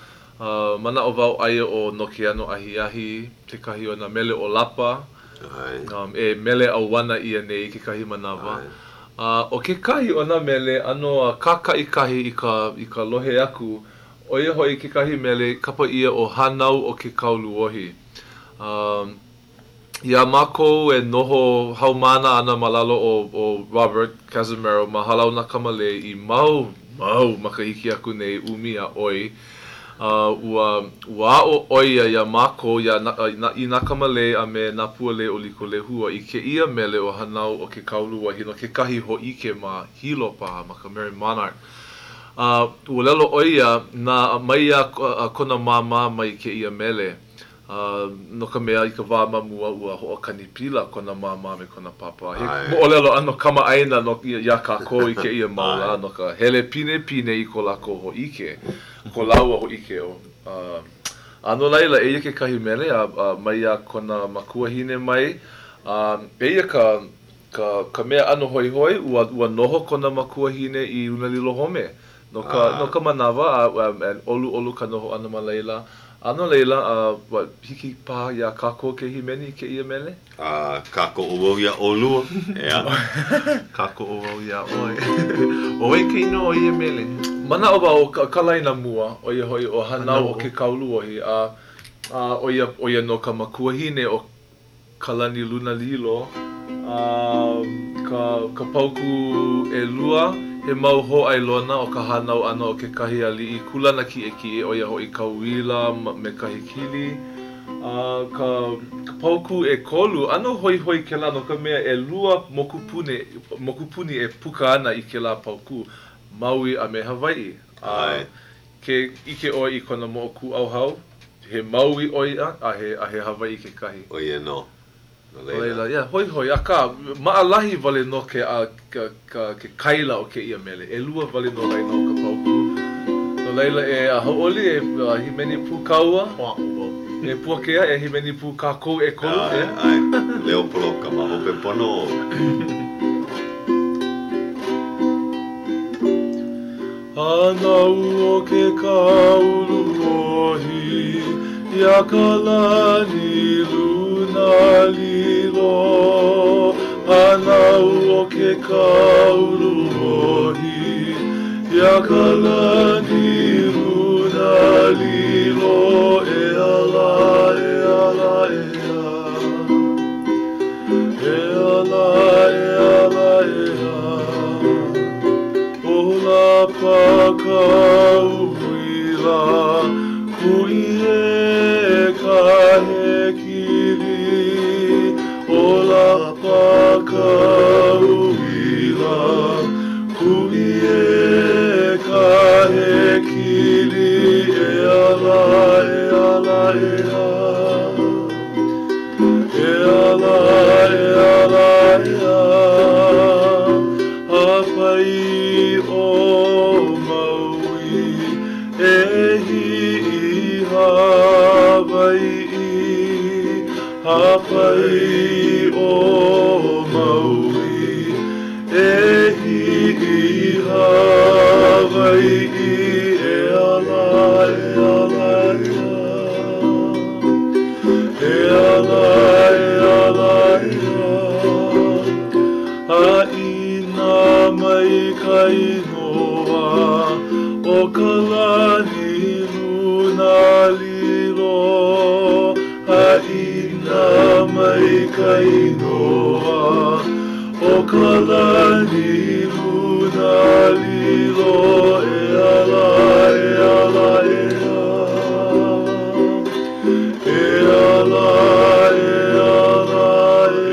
Uh, mana o wau aia o Nokeano Ahi Ahi, te kahi o na mele o Lapa, um, e mele au wana ia nei ke kahi manawa. Uh, o ke kahi o na mele, ano a kaka i kahi i ka, i ka lohe aku, o ia hoi ke kahi mele, kapa ia o hanau o ke kauluohi. Um, ia mako e noho haumana ana malalo o, o Robert Casimiro ma halau na kamale i mau, mau makahiki aku nei umi a oi. Uh, ua, ua o oia ia mako ia na, na, i na kamale a me na puale o liko lehua i ke ia mele o hanau o ke kaulua hino ke kahi ho ike ma hilo paha ma ka Mary Monarch. Uh, ua lelo oia na mai a, a kona mama mai ke ia mele. Uh, no ka mea i ka wā mamua ua hoa kanipila kona mama me kona papa. He mo olelo ano kama aina no ia kako i ke ia maula no ka hele pine pine i ko lako ho ike. Ko laua ho ike o. Uh, ano laila e ia ke kahi mele a uh, mai a kona makua hine mai. Uh, e ia ka, ka, ka mea ano hoi hoi ua, ua noho kona makua hine i Luna Lilo home. No ka, ah. no ka manawa a uh, olu olu ka noho ana ma laila. Ano leila, uh, what, hiki pā ia kako ke himeni ke ia mele?
Uh, kako o wau ia olua, ea.
Kako o wau ia oi. Oi ke ino o ia mele.
Mana o wau ka, ka laina mua, o ia hoi o hanau o ke kauluohi. A, a, o, ia, o ia no ka makua hine o Kalani Luna Lilo. A, ka, ka pauku e lua. He mau ho ai lona o ka hanau ana o ke kahi ali i kulana ki e ki e o ia hoi kauila me kahi kili. Uh, ka, ka pauku e kolu, ano hoi hoi ke la no ka mea e lua mokupune, mokupuni e puka ana i ke la pauku, Maui a me Hawaii. Uh, ke ike oi i kona mo ku au hau, he Maui oi a, a he, a he Hawaii ke kahi.
O ia no.
Leila, yeah, hoi hoi, a ka, maalahi wale no ke a ka, ka, ke kaila o ke ia mele. E lua wale no lai no ka pauku. No leila e a hauoli e uh, himeni pu kaua. E pua kea e himeni pu kako e kolu.
Ai, ai, leo poloka ma hope pono.
Hanau o ke kaulu ohi, ia kalani Luna Lilo. Hanau o ke kaulu ohi, ia kalani Luna Lilo. E ala, e ala, e ala. E ala, e ala, e ala. Ola paka uila, kui e kahe kili. Ola paka uila, kui e kahe kili. E ala Ha'ina mai kai noa o ka lani luna lilo. Ha'ina mai kai noa o ka lani luna lilo. E ala, e ala, e ala. E ala, e ala, e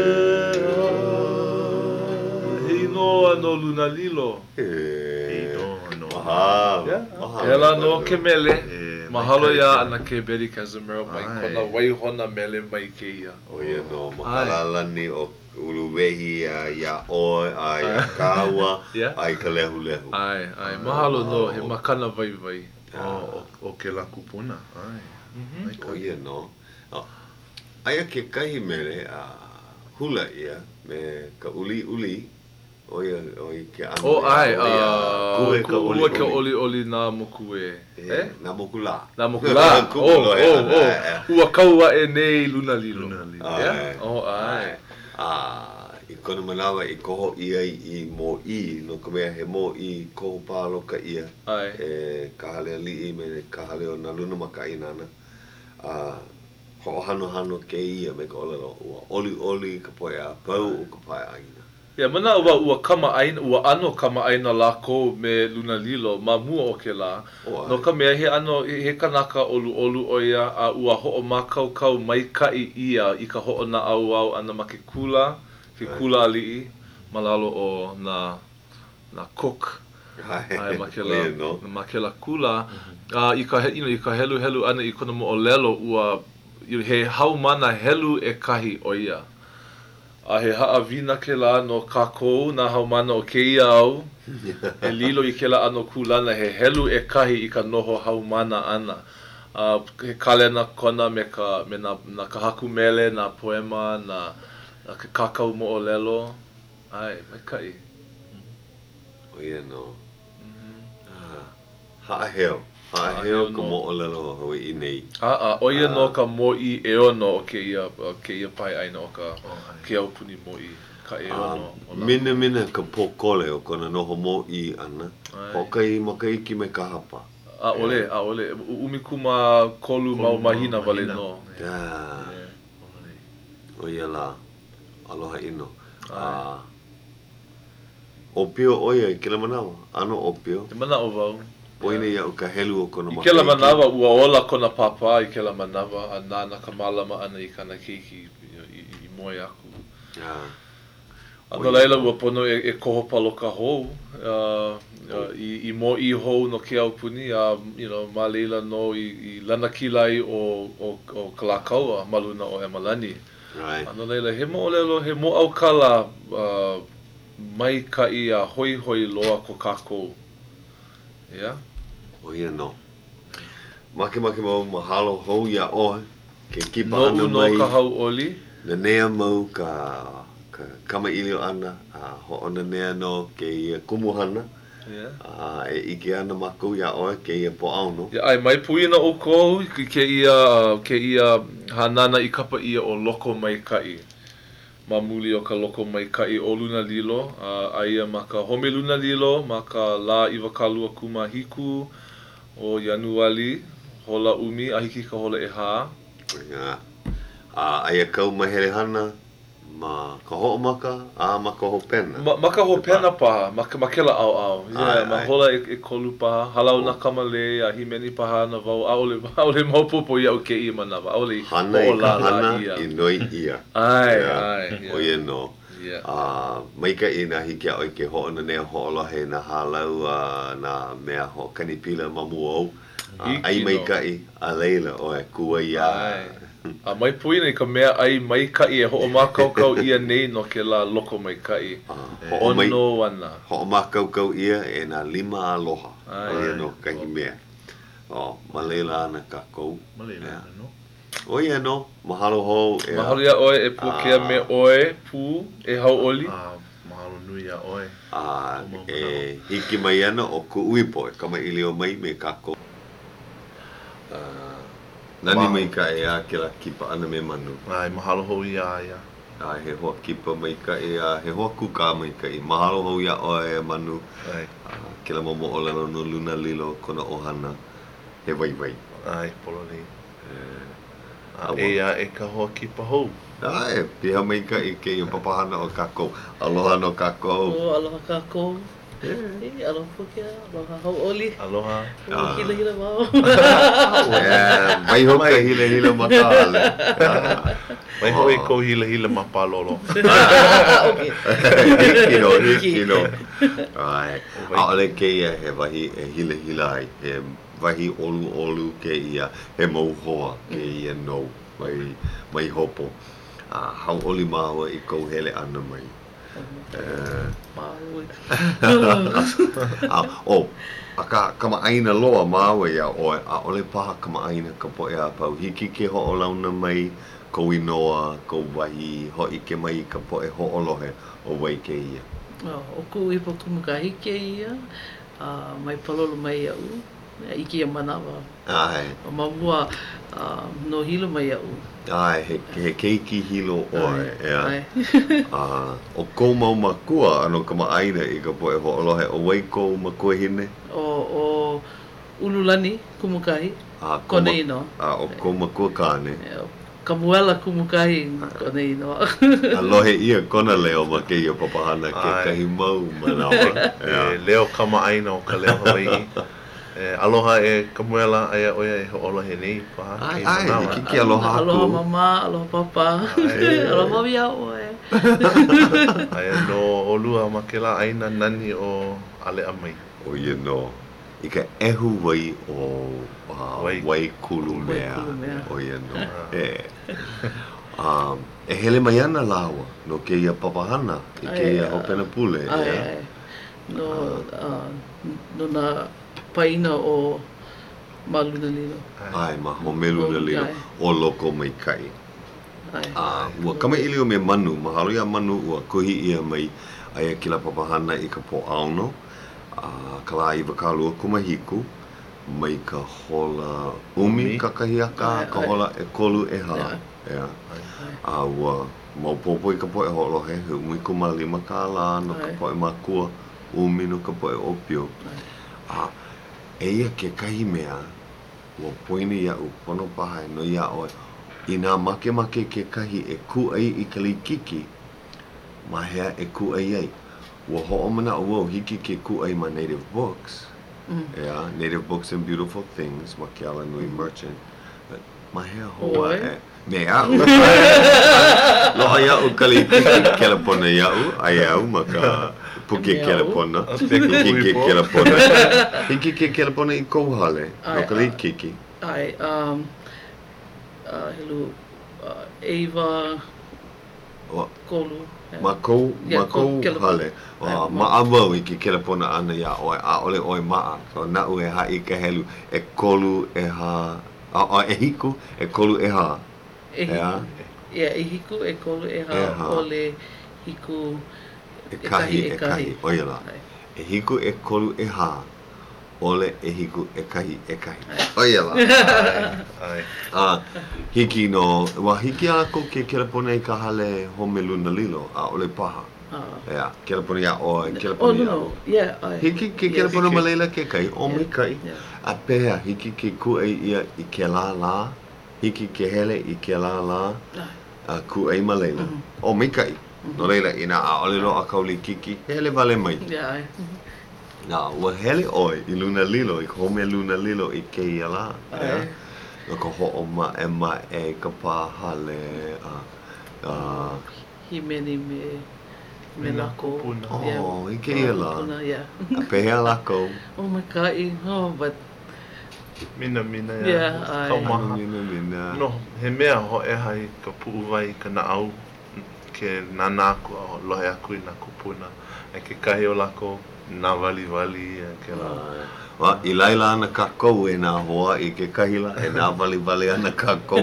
no luna lilo.
E
no.
mahalo.
Yeah.
Mahalo.
Ela no ke mele.
E,
Mahalo
mai
ia
kai.
ana ke Betty Casimiro mai
Ai.
kona waihona mele mai ke ia.
O ia no makalalani o uluwehi a ia oe, a ia kaua,
Yeah.
ai ka lehu lehu.
Ai, ai, mahalo no, he makana vai vai.
O, o, o ke la kupuna. Ai. Mai
O
kai.
ia no. Oh. Aia ke kahi mele a hula ia me ka uli uli. O ia, o ia ke anu.
Oh, ai,
o ia
uh,
kue ka oli
kua ke oli oli nā moku e.
Eh, nā moku la.
Nā moku la.
Kupu
Oh,
lohe
oh,
ana, eh, eh.
oh. Ua kaua e nei luna lilo.
Luna lilo.
Yeah?
Ai.
Oh, ai.
Ah, i kona manawa i koho ia i mo i, no ka mea he mo i koho pālo ka ia.
Ai.
E ka hale ali i me ka hale o nā luna maka i nana. Ah, ho hano hano ke ia me ka olelo. Ua oli oli ka poe a pau o ka pae aina.
Ia, mana ua ua kama aina, ua ano kama aina lako me luna lilo, ma mua o ke la.
O ai.
No ka mea he ano, he kanaka olu olu o ia, a ua ho'o makau kau mai kai ia i ka ho'o na au au ana ma ke kula, ke
Ai.
kula ali'i, malalo o na, na cook. Ai, ma ke la,
Oia no.
ma ke la kula, uh, i ka, he- you know, i ka helu helu ana i kona mo o lelo ua, you know, he hau mana helu e kahi o ia. A he haawina ke la no kākou nā hau mana o ke ia au, e lilo i ke la ano kulana he helu e kahi i ka noho hau mana ana. Uh, he kalena kona me ka me na, na ka haku mele, na poema, na, na ka kakau mo o lelo. Ai, mai kai.
O ia no. Haaheo. Haaheo ka mo o lelo hoi i nei.
A a, o ia no ka mo'i e ono o ke ia, o ke ia pai aina o ka
ai.
ke au puni mo'i, ka e ono. o la-
Mina mina ka pokole o kona noho mo i ana.
Ai.
Hokai makaiki me ka hapa.
A ole, a ole, U- umikuma kolu mau mahina vale no.
Ya. O ia la. Aloha ino. Ah. Opio oia i kila manawa. Ano opio.
E mana o wau.
Poina ia o ka helu o kona
I
makaiki.
ke la manawa ua ola kona papa i ke la manawa a nana ka malama ana i kana keiki i, i, i moe aku.
Ya.
Ano laila ua pono e, e koho paloka hou uh, uh, i, i mo i hou no ke au puni a you know, ma leila no i, i lana kilai o, o, o Kalakaua maluna o Emalani.
Right.
Ano leila he mo lelo he mo au kala uh, mai ka i a hoi hoi loa ko kākou. Yeah?
O ia no. Make make mau mahalo hou ia oe. Ke kipa
No
ana
uno
mai.
ka hau oli.
Na nea mau ka, ka kama ilio ana. A ho ona nea no ke ia kumuhana.
Yeah.
A e ike ana maku ia oe ke ia po auno.
Ya ai mai puina o kou ki ke ia uh, ke ia hanana i kapa ia o loko mai kai. Ma muli o ka loko mai kai o luna lilo, uh, aia ma ka home luna lilo, ma ka la iwakalua kuma hiku o Yanuali, hola umi, a hiki ka hola e hā.
Ia. A aia kau mahere hana ma ka ho'o maka a ma ka hopena.
Ma, ma ka ho pena paha, ma, ka- ma ke la au au. Yeah,
Ai,
ma
ai.
hola e, e kolu paha, halau na kamale, a himeni paha na vau, aole, aole maupopo ia o ke ia manawa, aole
Hana i
ho'o
ka
la la
hana
ia.
i noi ia.
Ai,
Ia.
ai,
O ia no.
Yeah.
A maika i na hiki a oi ke ho'o na nea ho'olohe na halau a na mea ho kanipila mamu au. A
Hiki
ai
no.
maika i a leila o e kua ia.
Ai. A mai puina i ka mea ai mai kai e ho'o mākaukau ia nei no ke la loko mai kai.
A ho'o mai
Ono ana.
ho'o makaukau ia e na lima aloha.
Ai.
O ia no kahi mea. O ma leila ana kakou.
Malena,
Ia.
no?
O ia no, mahalo hou e
Mahalo ia oe e pukea
Ah.
me oe, pū, e hau oli.
Ah, mahalo nui a oe.
a e hiki mai ana o ku uipo e kama ili o mai me kakou. Uh, nani
Wow.
mai ka e a ke la kipa ana me manu.
Ai, mahalo hou ia ia.
Ai he hoa kipa mai kai a he hoa kuka mai kai. Mahalo hou ia oe manu.
Ai.
Ke la momo o lalo no luna lilo kona ohana. He vai vai.
Ai, pololi.
Uh,
e a e ka hoa kipa hou.
Ai, piha mai kai ke i papahana o kako. Aloha no kako.
Oh, aloha kako. Eh, aloha pukia, aloha hau oli.
Aloha.
Oh, hila hila mau.
Yeah, mai hoka hila hila makale.
Mai hoi ko hila hila mapalolo.
Okay.
Hikino, hikino. Ai, aole ke ia he wahi e hila hila ai. He wahi olu olu ke ia he mauhoa ke ia no. Mai, mai hopo. Uh, hau oli maua i kou hele ana mai. Uh, ah, oh, a ka kamaaina loa maua ia oe, a ole paha kamaaina ka poe a pau. Hiki ke ho o launa mai, kou inoa, kou wahi, ho ike mai ka poe ho o lohe o wai ke ia.
Oh, o ku ipa kumukahi ke ia, uh, mai palolo mai au, iki a manawa.
Ai.
O mamua uh, no hilo mai au.
Ai, he, he keiki hilo oe, ea.
Ai.
Uh, o kou mau makua ano kamaaina i ka poe ho o lohe o wai kou makua hine.
O, o ululani kumukahi,
Ah,
kone ino.
Ah, o kou makua kāne.
Kamuela kumukahi, kone ino.
Alohe ia kona leo ma ke ia papahana ke
Ai.
kahi mau manawa.
E leo kamaaina o ka leo Hawaii. E, aloha e kamuela aia oia e ho'ola he nei paha.
Ai,
kei
ai,
manawa.
ki ke aloha aku.
Aloha mama, aloha papa.
Ai.
Aloha mawi a oe.
Aia no olua ma ke la aina nani o ale amai.
O ia no. I ka ehu wai o uh,
Wai-
wai kulu
Wai
mea.
kulu mea.
O ia no. E. Um, e hele mai ana lawa no ke ia papahana. I ke
Ai,
ia
ah,
hopena pule.
Ai,
ia.
ai. No, uh, no na paina o maluna lino.
Ai, ma homelu na lilo
Ai.
o loko mai kai.
Ai.
Ah, ua kama ili o me manu, mahalo ia manu ua kuhi ia mai aia kila papahana i ka po aono. Ah, ka la iwa kalua kumahiku, mai ka hola umi,
Umi.
kakahiaka,
Ai,
ka
ai.
hola e kolu e ha.
Ia.
Ia. Ah, ua maupopo i ka poe holohe, he umi kuma lima ka la, no ka
Ai.
poe makua, umi no ka poe opio. Ah, e ia ke kahi mea, ua poini ia u pono paha e no ia oe, i nā make make ke kahi e ku ai i ka likiki, ma hea e ku ai ai. Ua ho'o mana o wau hiki ke ku ai ma Native Books.
Mm.
Yeah, Native Books and Beautiful Things, ma ke ala nui merchant. But ma hea hoa
Oi.
e. Mea au. Loha iau ka likiki ke la pona iau, ai au ma ka puke ke la pona. Hiki ke ke la pona. Hiki ke ke la pona i kouhale, no ka
Ai,
likiki.
Ai, um, uh, helu, uh, Eva,
Ua,
Kolu.
Ma kou,
Ia,
ma
ko-
kou
ke la-
hale.
Ai,
Uh,
ma-
ma amau i ki kele pona ana ia oe, a ole oe maa. So na u e ha i ka helu, e kolu e ha, a, a e hiku, e kolu e ha.
E hiku.
Ea.
Ia, e hiku, e kolu, e
E
ha,
ha.
ole, hiku,
E kahi, e kahi, oia la.
Ai.
E hiku, e kolu e ha. Ole e hiku, e kahi, e kahi. Oia la.
Ai.
Ah, hiki no, wa hiki ako ke kele pona i ka hale home luna lilo, a ole paha.
Ah.
Ea, kele pona ia oe, kele
Oh,
pona
no,
ia
no.
oe.
Yeah, ai.
Hiki ke
Yeah,
kele pona
hiki.
malela ke kai, o mai kai.
Yeah.
A pēhea, hiki ke kuei ia i ke la la, hiki ke hele i ke la la,
Ai.
a kuei ma leila.
Mhm.
O mai kai. No leila, ina a ole lo a kauli kiki, hele vale mai.
Yeah, ai.
Nā, ua hele oi i luna lilo, i home luna lilo i ke ia la.
Ai.
ea. No ka ho'o ma e ma e ka pāhale, a, a,
Himeni me, me
Me nā
lako.
kupuna.
Yeah.
Oh, i ke ia la.
Kupuna, yeah.
a pēhea lako.
Oh my God, oh, but
Mina mina ia.
Yeah, ai.
Kaumaha.
Mina, mina.
No, he mea ho e hai ka pu'u wai ka na au ke nana aku a lohe aku i nā kupuna. E ke kahi o lako nā wali wali e ke la.
Wa, i laila ana kākou e nā hoa i ke kahila, e nā wali wali ana kākou.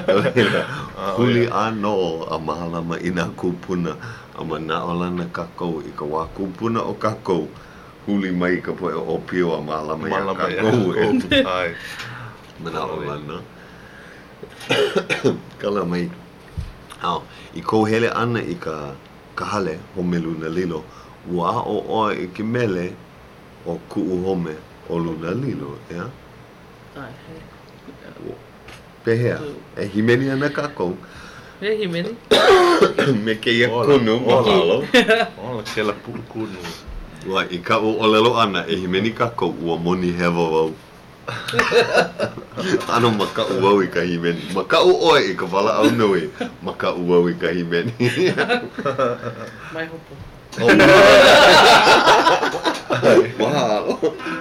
Ah,
Huli
oia.
anō a mahalama i nā kupuna, a ma nā o lana kākou i ka wā kupuna o kākou. Huli mai ka poe o pio a mahalama i a
Malama ia
kākou e.
kākou. Ai.
Ma nā o lana. Kala mai. Ao, i kou hele ana i ka kahale home luna lilo, ua o oa i ke mele o ku'u home o luna lilo, ea?
Ai, he.
Pehea, e himeni ana kākou,
He himeni.
me keia
Ola,
kunu
ola.
mahalo.
Ola, ke la pu kunu.
Ua, i ka o olelo ana, e himeni kākou, ua moni hewa wau. Ano maka'u wau i ka himeni. Maka'u oe i ka wala au nui, maka'u wau i ka himeni.
Mai hopo.
Mahalo.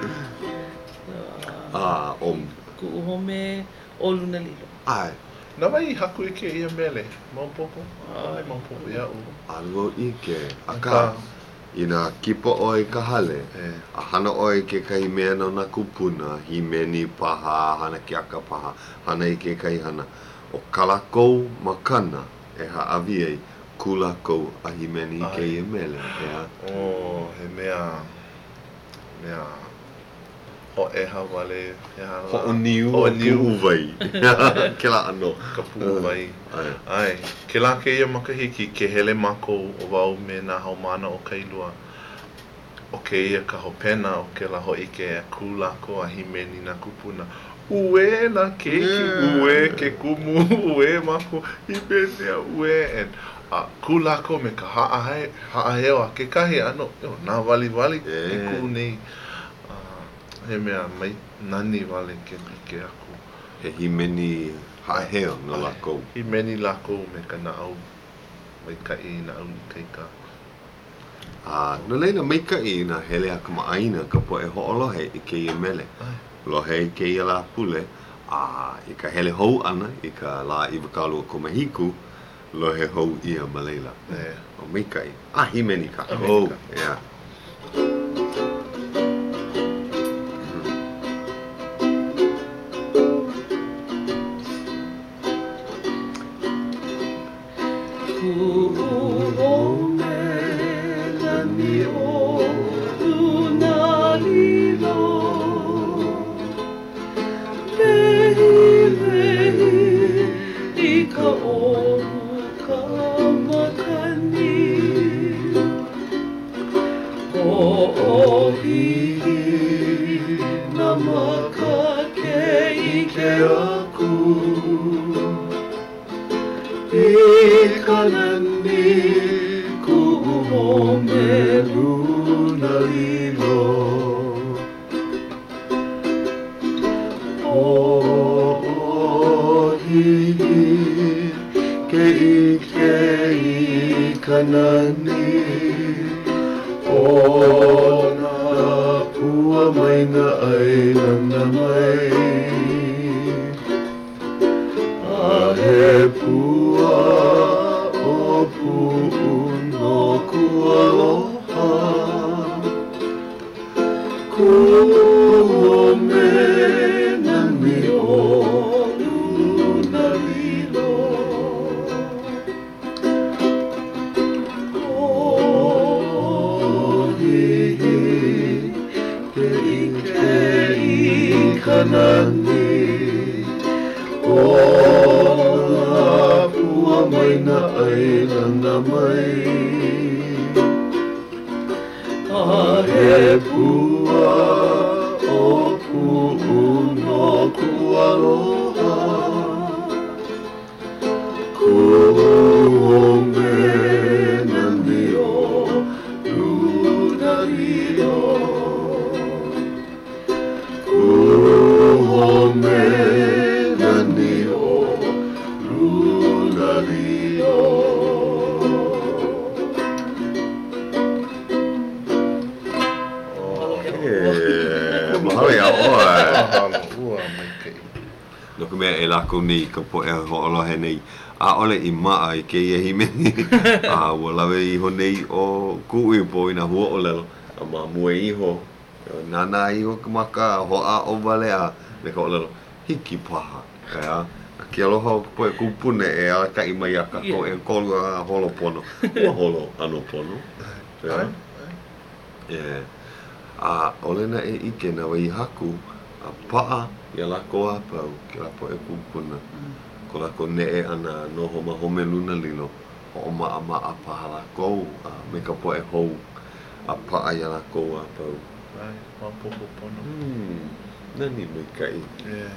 Ah, om.
Ku'u home o luna lilo.
Ai,
Na mai haku i ke ia mele. Maumpopo. Ai, maumpopo ia u.
alo ike. Aka, ina kipa oi ka hale.
E.
A hana oi ke kai mea no na kupuna, himeni paha, hana ke aka paha, hana i ke kai hana. O kalakou makana e haawi ai, kulakou a himeni i ke ia mele. Ea.
O, he mea, mea, ho e hawale, he hala.
Ho o niu
Ho
o
o niu.
pu'uwai. Ke la ano.
Ka pu'uwai.
Ai.
Ai, ke la ke ia makahiki, ke hele mākou o wau me nā haumana o kailua. O ke ia ka hopena, o ke la ho ike e kū lako a himeni nā kupuna. Ue na keiki, ue ke kumu, ue mako, himeni a ue. And a kū lako me ka haahe, haaheo a ke kahi ano, yo, nā wali wali, e
E.
kū nei. Uh, he mea mai nani wale ke ike aku.
He himeni haheo no lakou.
Himeni lako me ka na au, mai kai na au ni keika.
Ah, no leila maika'i na hele a ka ma'aina ka po e ho'olohe i ke ia mele.
Ai.
Lohe i ke ia la pule, a i ka hele hou ana i ka la iwakalu o Komahiku, lohe hou ia ma leila.
E.
O maika'i. Ah, himeni ka.
Himeni
Oh,
ka.
yeah.
Ku'u home lani o luna lilo. Lehi lehi i ka omu ka makani. Ho'ohihi na makake i ke aku. Ikanani ku'u home luna lilo. Ho'ohihi ke ike ikanani. O nā pua mai na ai lana mai. A he pua o pu'u no kualoha. Ku'u home nani o luna lilo. Ho'ohihi ke ike ikanani. O nā pua mai na ai lana mai. A he pua o pu'u no kualoha. Ku'u home nani o luna lilo. Ku'u home nani o luna lilo.
Yeah, mahalo ia oe.
Mahalo, ua mai kei.
No ka mea e lako nei ka po e ho'olohe nei. A ole i maa i ke ia himeni. A ua lawe iho nei o ku'u po i na hua o lelo. A ma mua iho. Nana iho ka maka hoa o wale a me ka o lelo. Hiki paha. Ea. Ki aloha o ka po e kupune e a ka i mai aka ko e kolu a holo pono. Ua holo ano pono. Ea. Yeah. A ole na e ike na wai haku a pa'a ia lako a pau ki la po e kupuna. ko lako ne'e ana noho ma home luna lilo o o maa maa paha lako a me ka poe hou a paa ia lako a pau.
Ai, ma popo pono.
Hmm, nani me kai.
Yeah.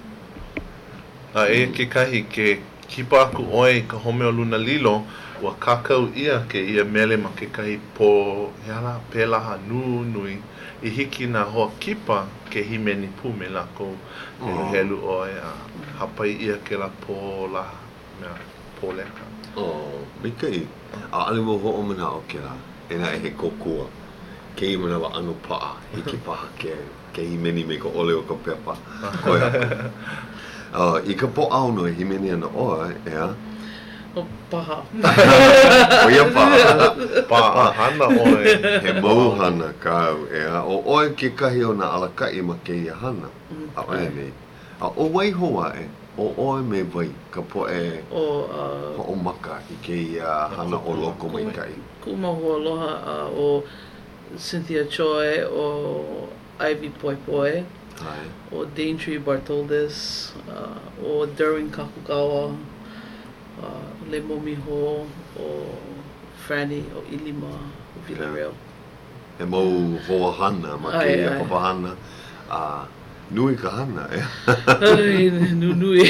A e ke kahi ke kipa aku oi ka home o luna lilo ua kakau ia ke ia mele ma ke kahi po heala pelaha nu nui i hiki na hoa kipa ke himeni pu me lako he
Oh.
helu oi a hapai ia ke la po la mea po leka.
Oh, me kai. A ale mo ho o mana o ke la. E na e he kokua. Ke i mana wa anu paa. Hiki paha ke ke himeni me ka ole o ka pepa. Koe aku. Uh, I ka po au no e himeni ana oa, ea.
O paha.
O ia paha.
Pa hana oi.
He mau hana kau, ea. O oe ke kahi o na alakai ma ke ia hana. A oe nei. A o wai hoa e. O oe me vai ka po e
O uh,
ho o maka i ke ia hana o loko mai kai.
kumahu aloha uh, o Cynthia Choi, o Ivy Poi Poi,
Ai.
o Daintree Bartoldes, uh, o Derwin Kakugawa, uh, Le Momiho, o Franny, o Ilima, o Villarreal.
He mau hoa hana ma ke
Ai,
ia
ai.
papahana. A nui ka hana, ea.
Ai, nunui.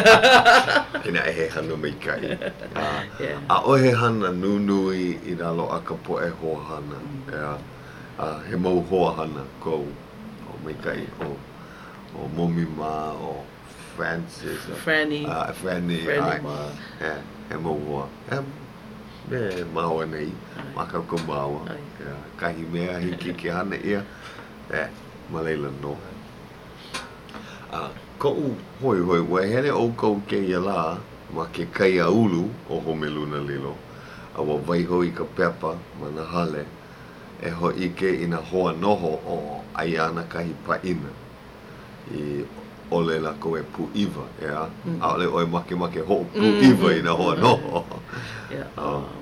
Ina e he hana mai kai. A,
Yeah.
a o he hana nunui i ralo a ka po e hoa hana. Ea. A he mau hoa hana kou o mai kai o o Momi Ma o Francis. o-
Franny.
A Franny.
Franny
ai.
Ma.
E, he mau hoa. E, me maua nei. Ma ka ko maua.
Ai.
Ea, kahi mea hiki ke hana ia. E, ma leila no. A, ko'u hoi hoi wa hele o kou ke ia la ma ke kai a ulu o home luna lilo. A wa vai hoi ka pepa ma na hale e ho ike i na hoa noho o aiana kahi paina. I ole la ko e pu iwa, ea.
Mm.
A ole oe make make ho pu
Mm,
iwa
mm,
i na hoa
mm.
noho.
Yeah,
Oh.
um,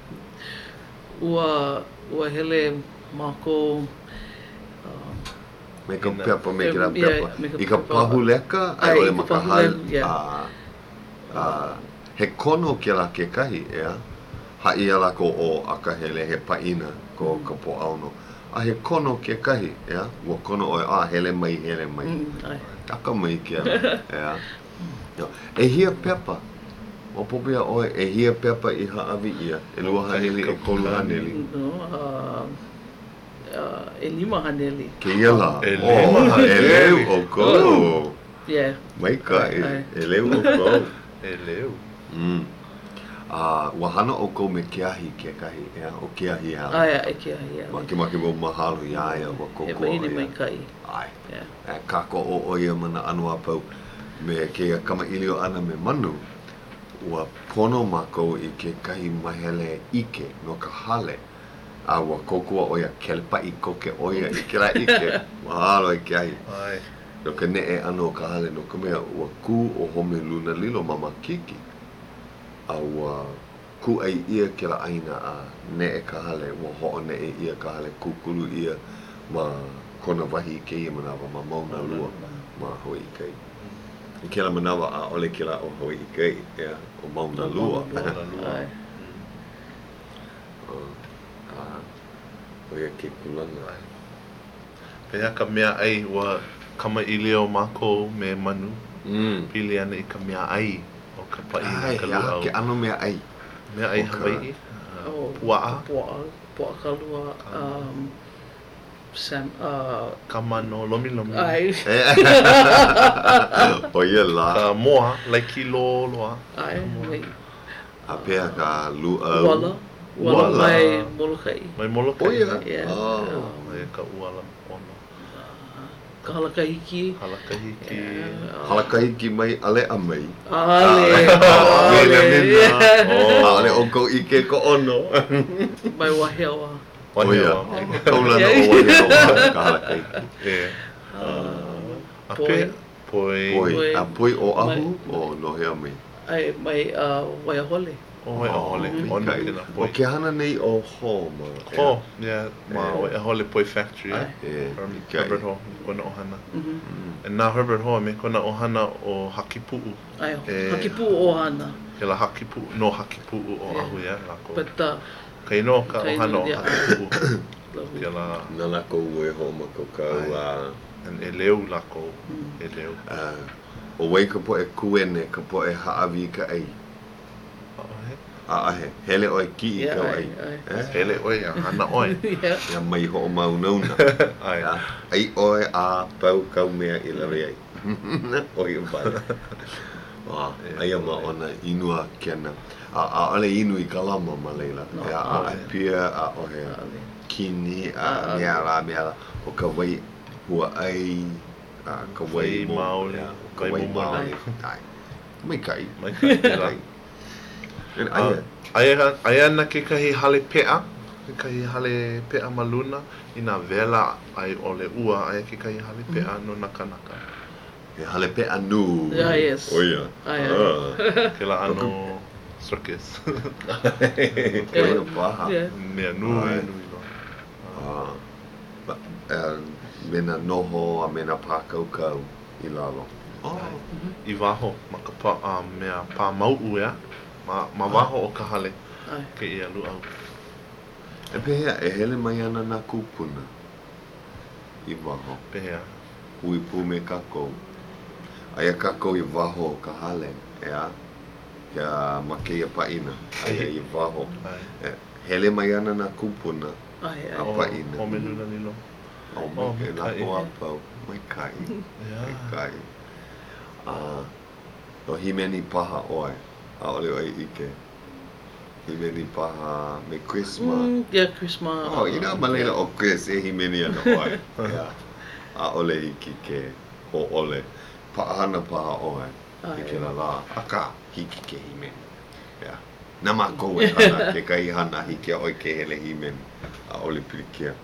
ua, ua hele mako um,
Me ka
Ina-
pepa, me ke la
Yeah,
pepa.
me ka
I ka
pepa.
pahu leka, ai
Ai,
ole
i ka
ma ka
pahu
hal.
leka, yeah.
a- a- He kono ke la ke kahi, ea. Hai ala ko o akahele he paina ko ka po auno. A he kono ke kahi, ea. Ua kono oe, a hele mai, hele mai.
mm, ai.
Taka mai ke ala, ea. Yo, e hia pepa. O popea oe, e hia pepa i haawi ia. E lua haneli, e kolu haneli.
No, uh, uh, e lima haneli.
Ke ia la.
E
Oh,
leu haneli.
e leu o kou.
Yeah.
Mai ka, e,
Ai.
e leu o kou.
E leu.
Mm. A uh, wahana o kou me keahi ke kahi, ea, o keahi hala.
Ai, ai, ke ai, ai.
Maki maki mo mahalo ia ia wa
E
koko
maini
ia.
mai kai.
Ai.
Yeah.
E kako o o ia mana anu apau me ke kama ilio ana me manu. Ua pono mako i ke kahi mahele ike no ka hale. A wa kokua o ia kelpa i koke o ia i ke la ike. Mahalo i ke ai.
Ai.
No ka ne e ano ka hale no ka mea ua ku o home luna lilo mama kiki. A ua ku ai ia ke la aina a ne e ka hale ua ho ne e ia ka hale kukulu ia ma kona wahi ke ia manawa ma mauna lua ma hoi i kai. I ke la manawa a ole ke la o hoi i kai ea o mauna lua.
Mauna lua.
Ai.
A o ia ke kulana.
Pea ka mea ai ua kama ilio mako me manu.
Mm.
Pili ana i ka mea ai o ka paina
Ai,
ka
ia,
luau.
ke ano mea ai.
Mea ai
o ka-
Hawaii.
Oh,
Pua'a.
Pua'a. Pua'a kalua. Um, Sam, uh,
Kamano, lomi lomi.
ai.
O ia la.
Ka moa, laiki lo loa.
Ai, mai.
A pea ka lua.
Uala. Uala
Uala.
mai Molokai.
Mai molokai.
O ia.
Yeah.
Oh.
Mai ka uala ono.
Ka halakahiki.
Halakahiki.
Yeah.
Halakahiki mai ale a mai.
Ale.
Ah,
Ale.
mina.
Oh.
Ale o ko ike ko ono.
Mai wahewa.
O ia.
Wahewa.
Kaulana o wahewa ka halakahiki.
E.
Uh,
A
poi.
pe. Poi.
Poi.
Poi.
A poi o ahu
Mai.
o no hea mai.
Ai, mai uh, waiahole.
O e ahole, ona ke na
O
poi.
ke hana nei o ho ma.
Ho, yeah, ma o e ahole poi factory, eh?
E,
Herbert Ho, kona ohana.
Mhm.
E nā Herbert Ho me kona ohana o Hakipu'u.
Ai,
E-
hakipu ohana.
Ke la Hakipu'u, no Hakipu'u o
Yeah.
ahu ia lako.
But uh,
Ka ino ka
Ka ino,
ohana o
yeah.
Hakipu'u.
lovely.
Ke la,
Nā lako ue ho ma kau kau a...
an e leu lako,
Mm.
e leu.
Uh, o wai ka po e kuene, ka po e haawi ka ai.
Ahe.
A ahe, hele o e ki i
Yeah,
kau
ai,
ai.
ai.
Eh?
Hele oi, a hana oi.
Yeah.
Ia mai ho o mau nauna.
Ai.
Ia, ai oe a pau kau mea i lawe ai. Oi o pala. Wa, ai ma ona inua kena. A, a ole inu i kalama ma leila.
No,
Ia, a
ai.
a pia a ohe
Ale.
kini,
A,
a
a.
mea la, mea la. O ka wai hua ai, a ka wai
Wai maoli,
ia, o ka
wai
wai
momoli.
maoli. Ai. Mai kai.
Mai ka te la.
Ai.
Ah, Aia, aia na ke kahi hale pea, ke kahi hale pea maluna, i nā vela ai o le ua, aia ke kahi hale pea no naka naka.
He hale pe anu.
Yeah, yes.
O ia.
Ai, ai.
Ah.
Ke la ano circus.
Koe o paha.
Yeah.
Mea nui,
Ai.
nui loa.
Ah. Ba- eh, Mena noho a mena pākaukau i lalo. Oh.
I waho, ma ka pa, a mea pā mau ua, ma, ma waho o ka hale
Ai.
ke ia lu au.
E pehea, e hele mai ana nā kupuna. I waho.
Pehea.
Hui pū me kako. Aia kako i waho o ka hale. Ea. Kia makeia paina. Aia i waho.
Ai.
E, hele mai ana nā kupuna.
Ai,
A
ai.
O,
paina.
o me luna lilo.
O
Oh,
mai
mai
ke
kai.
lako apau. Mai kai.
Ia.
Mai kai. Ah. No himeni paha oe. A ole oi ike. Himeni paha me Christmas.
Mm, yeah, Christmas.
Oh, ina malela o Chris e himeni ana oe. Yeah. A ole iki ke ho ole. Paahana paha oe.
Ai.
I ke la la. Aka hiki ke himeni. Yeah. Nama kou e hana ke kai hana hiki a oi ke hele himeni. A ole pilikia.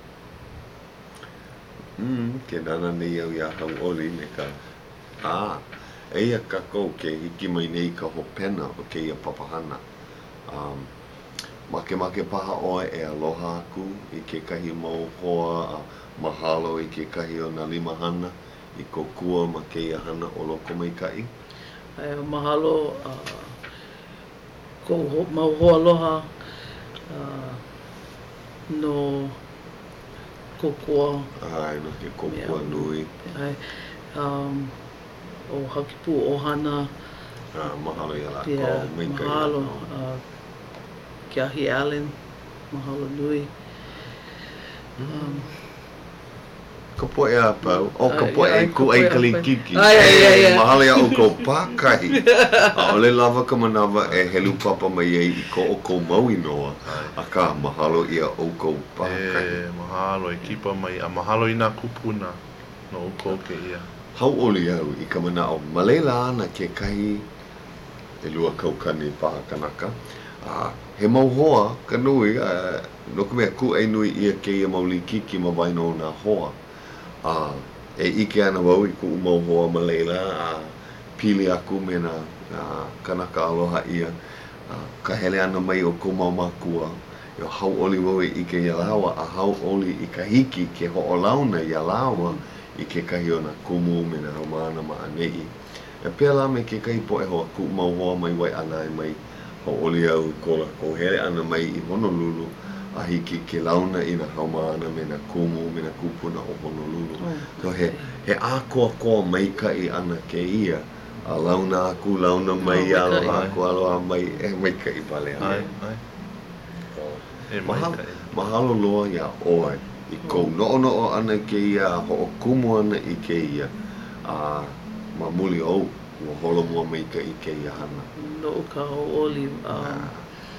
Mm, ke nana nei au ia hau oli me ka. Ah, eia ka kou ke hiki mai nei ka hopena o ke ia papahana. Um, make make paha oe e aloha aku i ke kahi mau hoa a mahalo i ke kahi o nā lima hana i ko kua ma ke ia hana o loko mai kai.
Ai, mahalo. Uh, ko ho, mau ho aloha. Uh, no kokua.
Ai, no ke kokua
Mea.
nui.
Ai. Um, o hakipu ohana.
Ah, mahalo ia la
Pia,
ko mai kai.
mahalo.
no.
Uh, Ke ahi Allen. Mahalo nui. Um,
Ka poe a pau. O ka
Ai,
poe
ai,
e
ka
ku
poe
ai
a
kalikiki.
pau. Ai, ai, ai, ai.
Mahalo ia o ko pākai. A ole lava ka manawa e helu papa mai ei i ko o ko mau inoa. A ka mahalo ia o ko pākai.
E, mahalo e kipa mai, a mahalo i nā kupuna no uko ke ia.
Hau oli au i ka manao. Malela ana ke kahi e lua kaukani paha kanaka. A he mau hoa ka nui. Uh, no ka mea ku ai nui ia ke ia mauli kiki ma waino o nā hoa. A e ike ana wau i ku mau hoa ma leila a pili aku me na a, kanaka aloha ia a, ka hele ana mai o ko mau makua i o hau oli wau i ike ia lawa a hau oli i ka hiki ke ho o launa ia lawa i ke kahi o na kumu me na haumana ma anei e pēla me ke kahi po e hoa ku mau hoa mai wai ana e mai ho oli au ko la ko hele ana mai i Honolulu a hiki ke launa i na haumana me na kumu me na kupuna o Honolulu.
Oh,
So he, he ākoa koa mai kai ana ke ia. A launa aku, launa mai,
Oh,
aloha
mai.
aku, aloha mai, e mai kai pale
Ai,
ai.
ai. E mai
Mahalo,
kai.
mahalo loa ia oe. I kou no no ana ke ia, ho o kumu ana i ke ia. A ma muli au, ua holo mua mai ka i ke ia hana.
no ka oli. Um,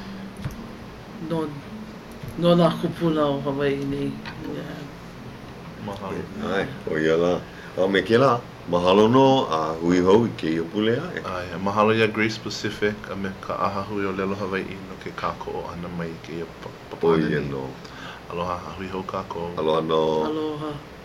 no, no nā kupuna o Hawaii nei. Yeah.
Mahalo.
Ai, o ia la. A me ke la, mahalo no, a hui hou i ke ia pule ai.
Ai, mahalo ia Grace Pacific a me ka aha hui o lelo Hawaii no ke kako o ana mai ke ia pa-
O
papana
ia
nei.
no.
Aloha, hui hou kako.
Aloha no.
Aloha.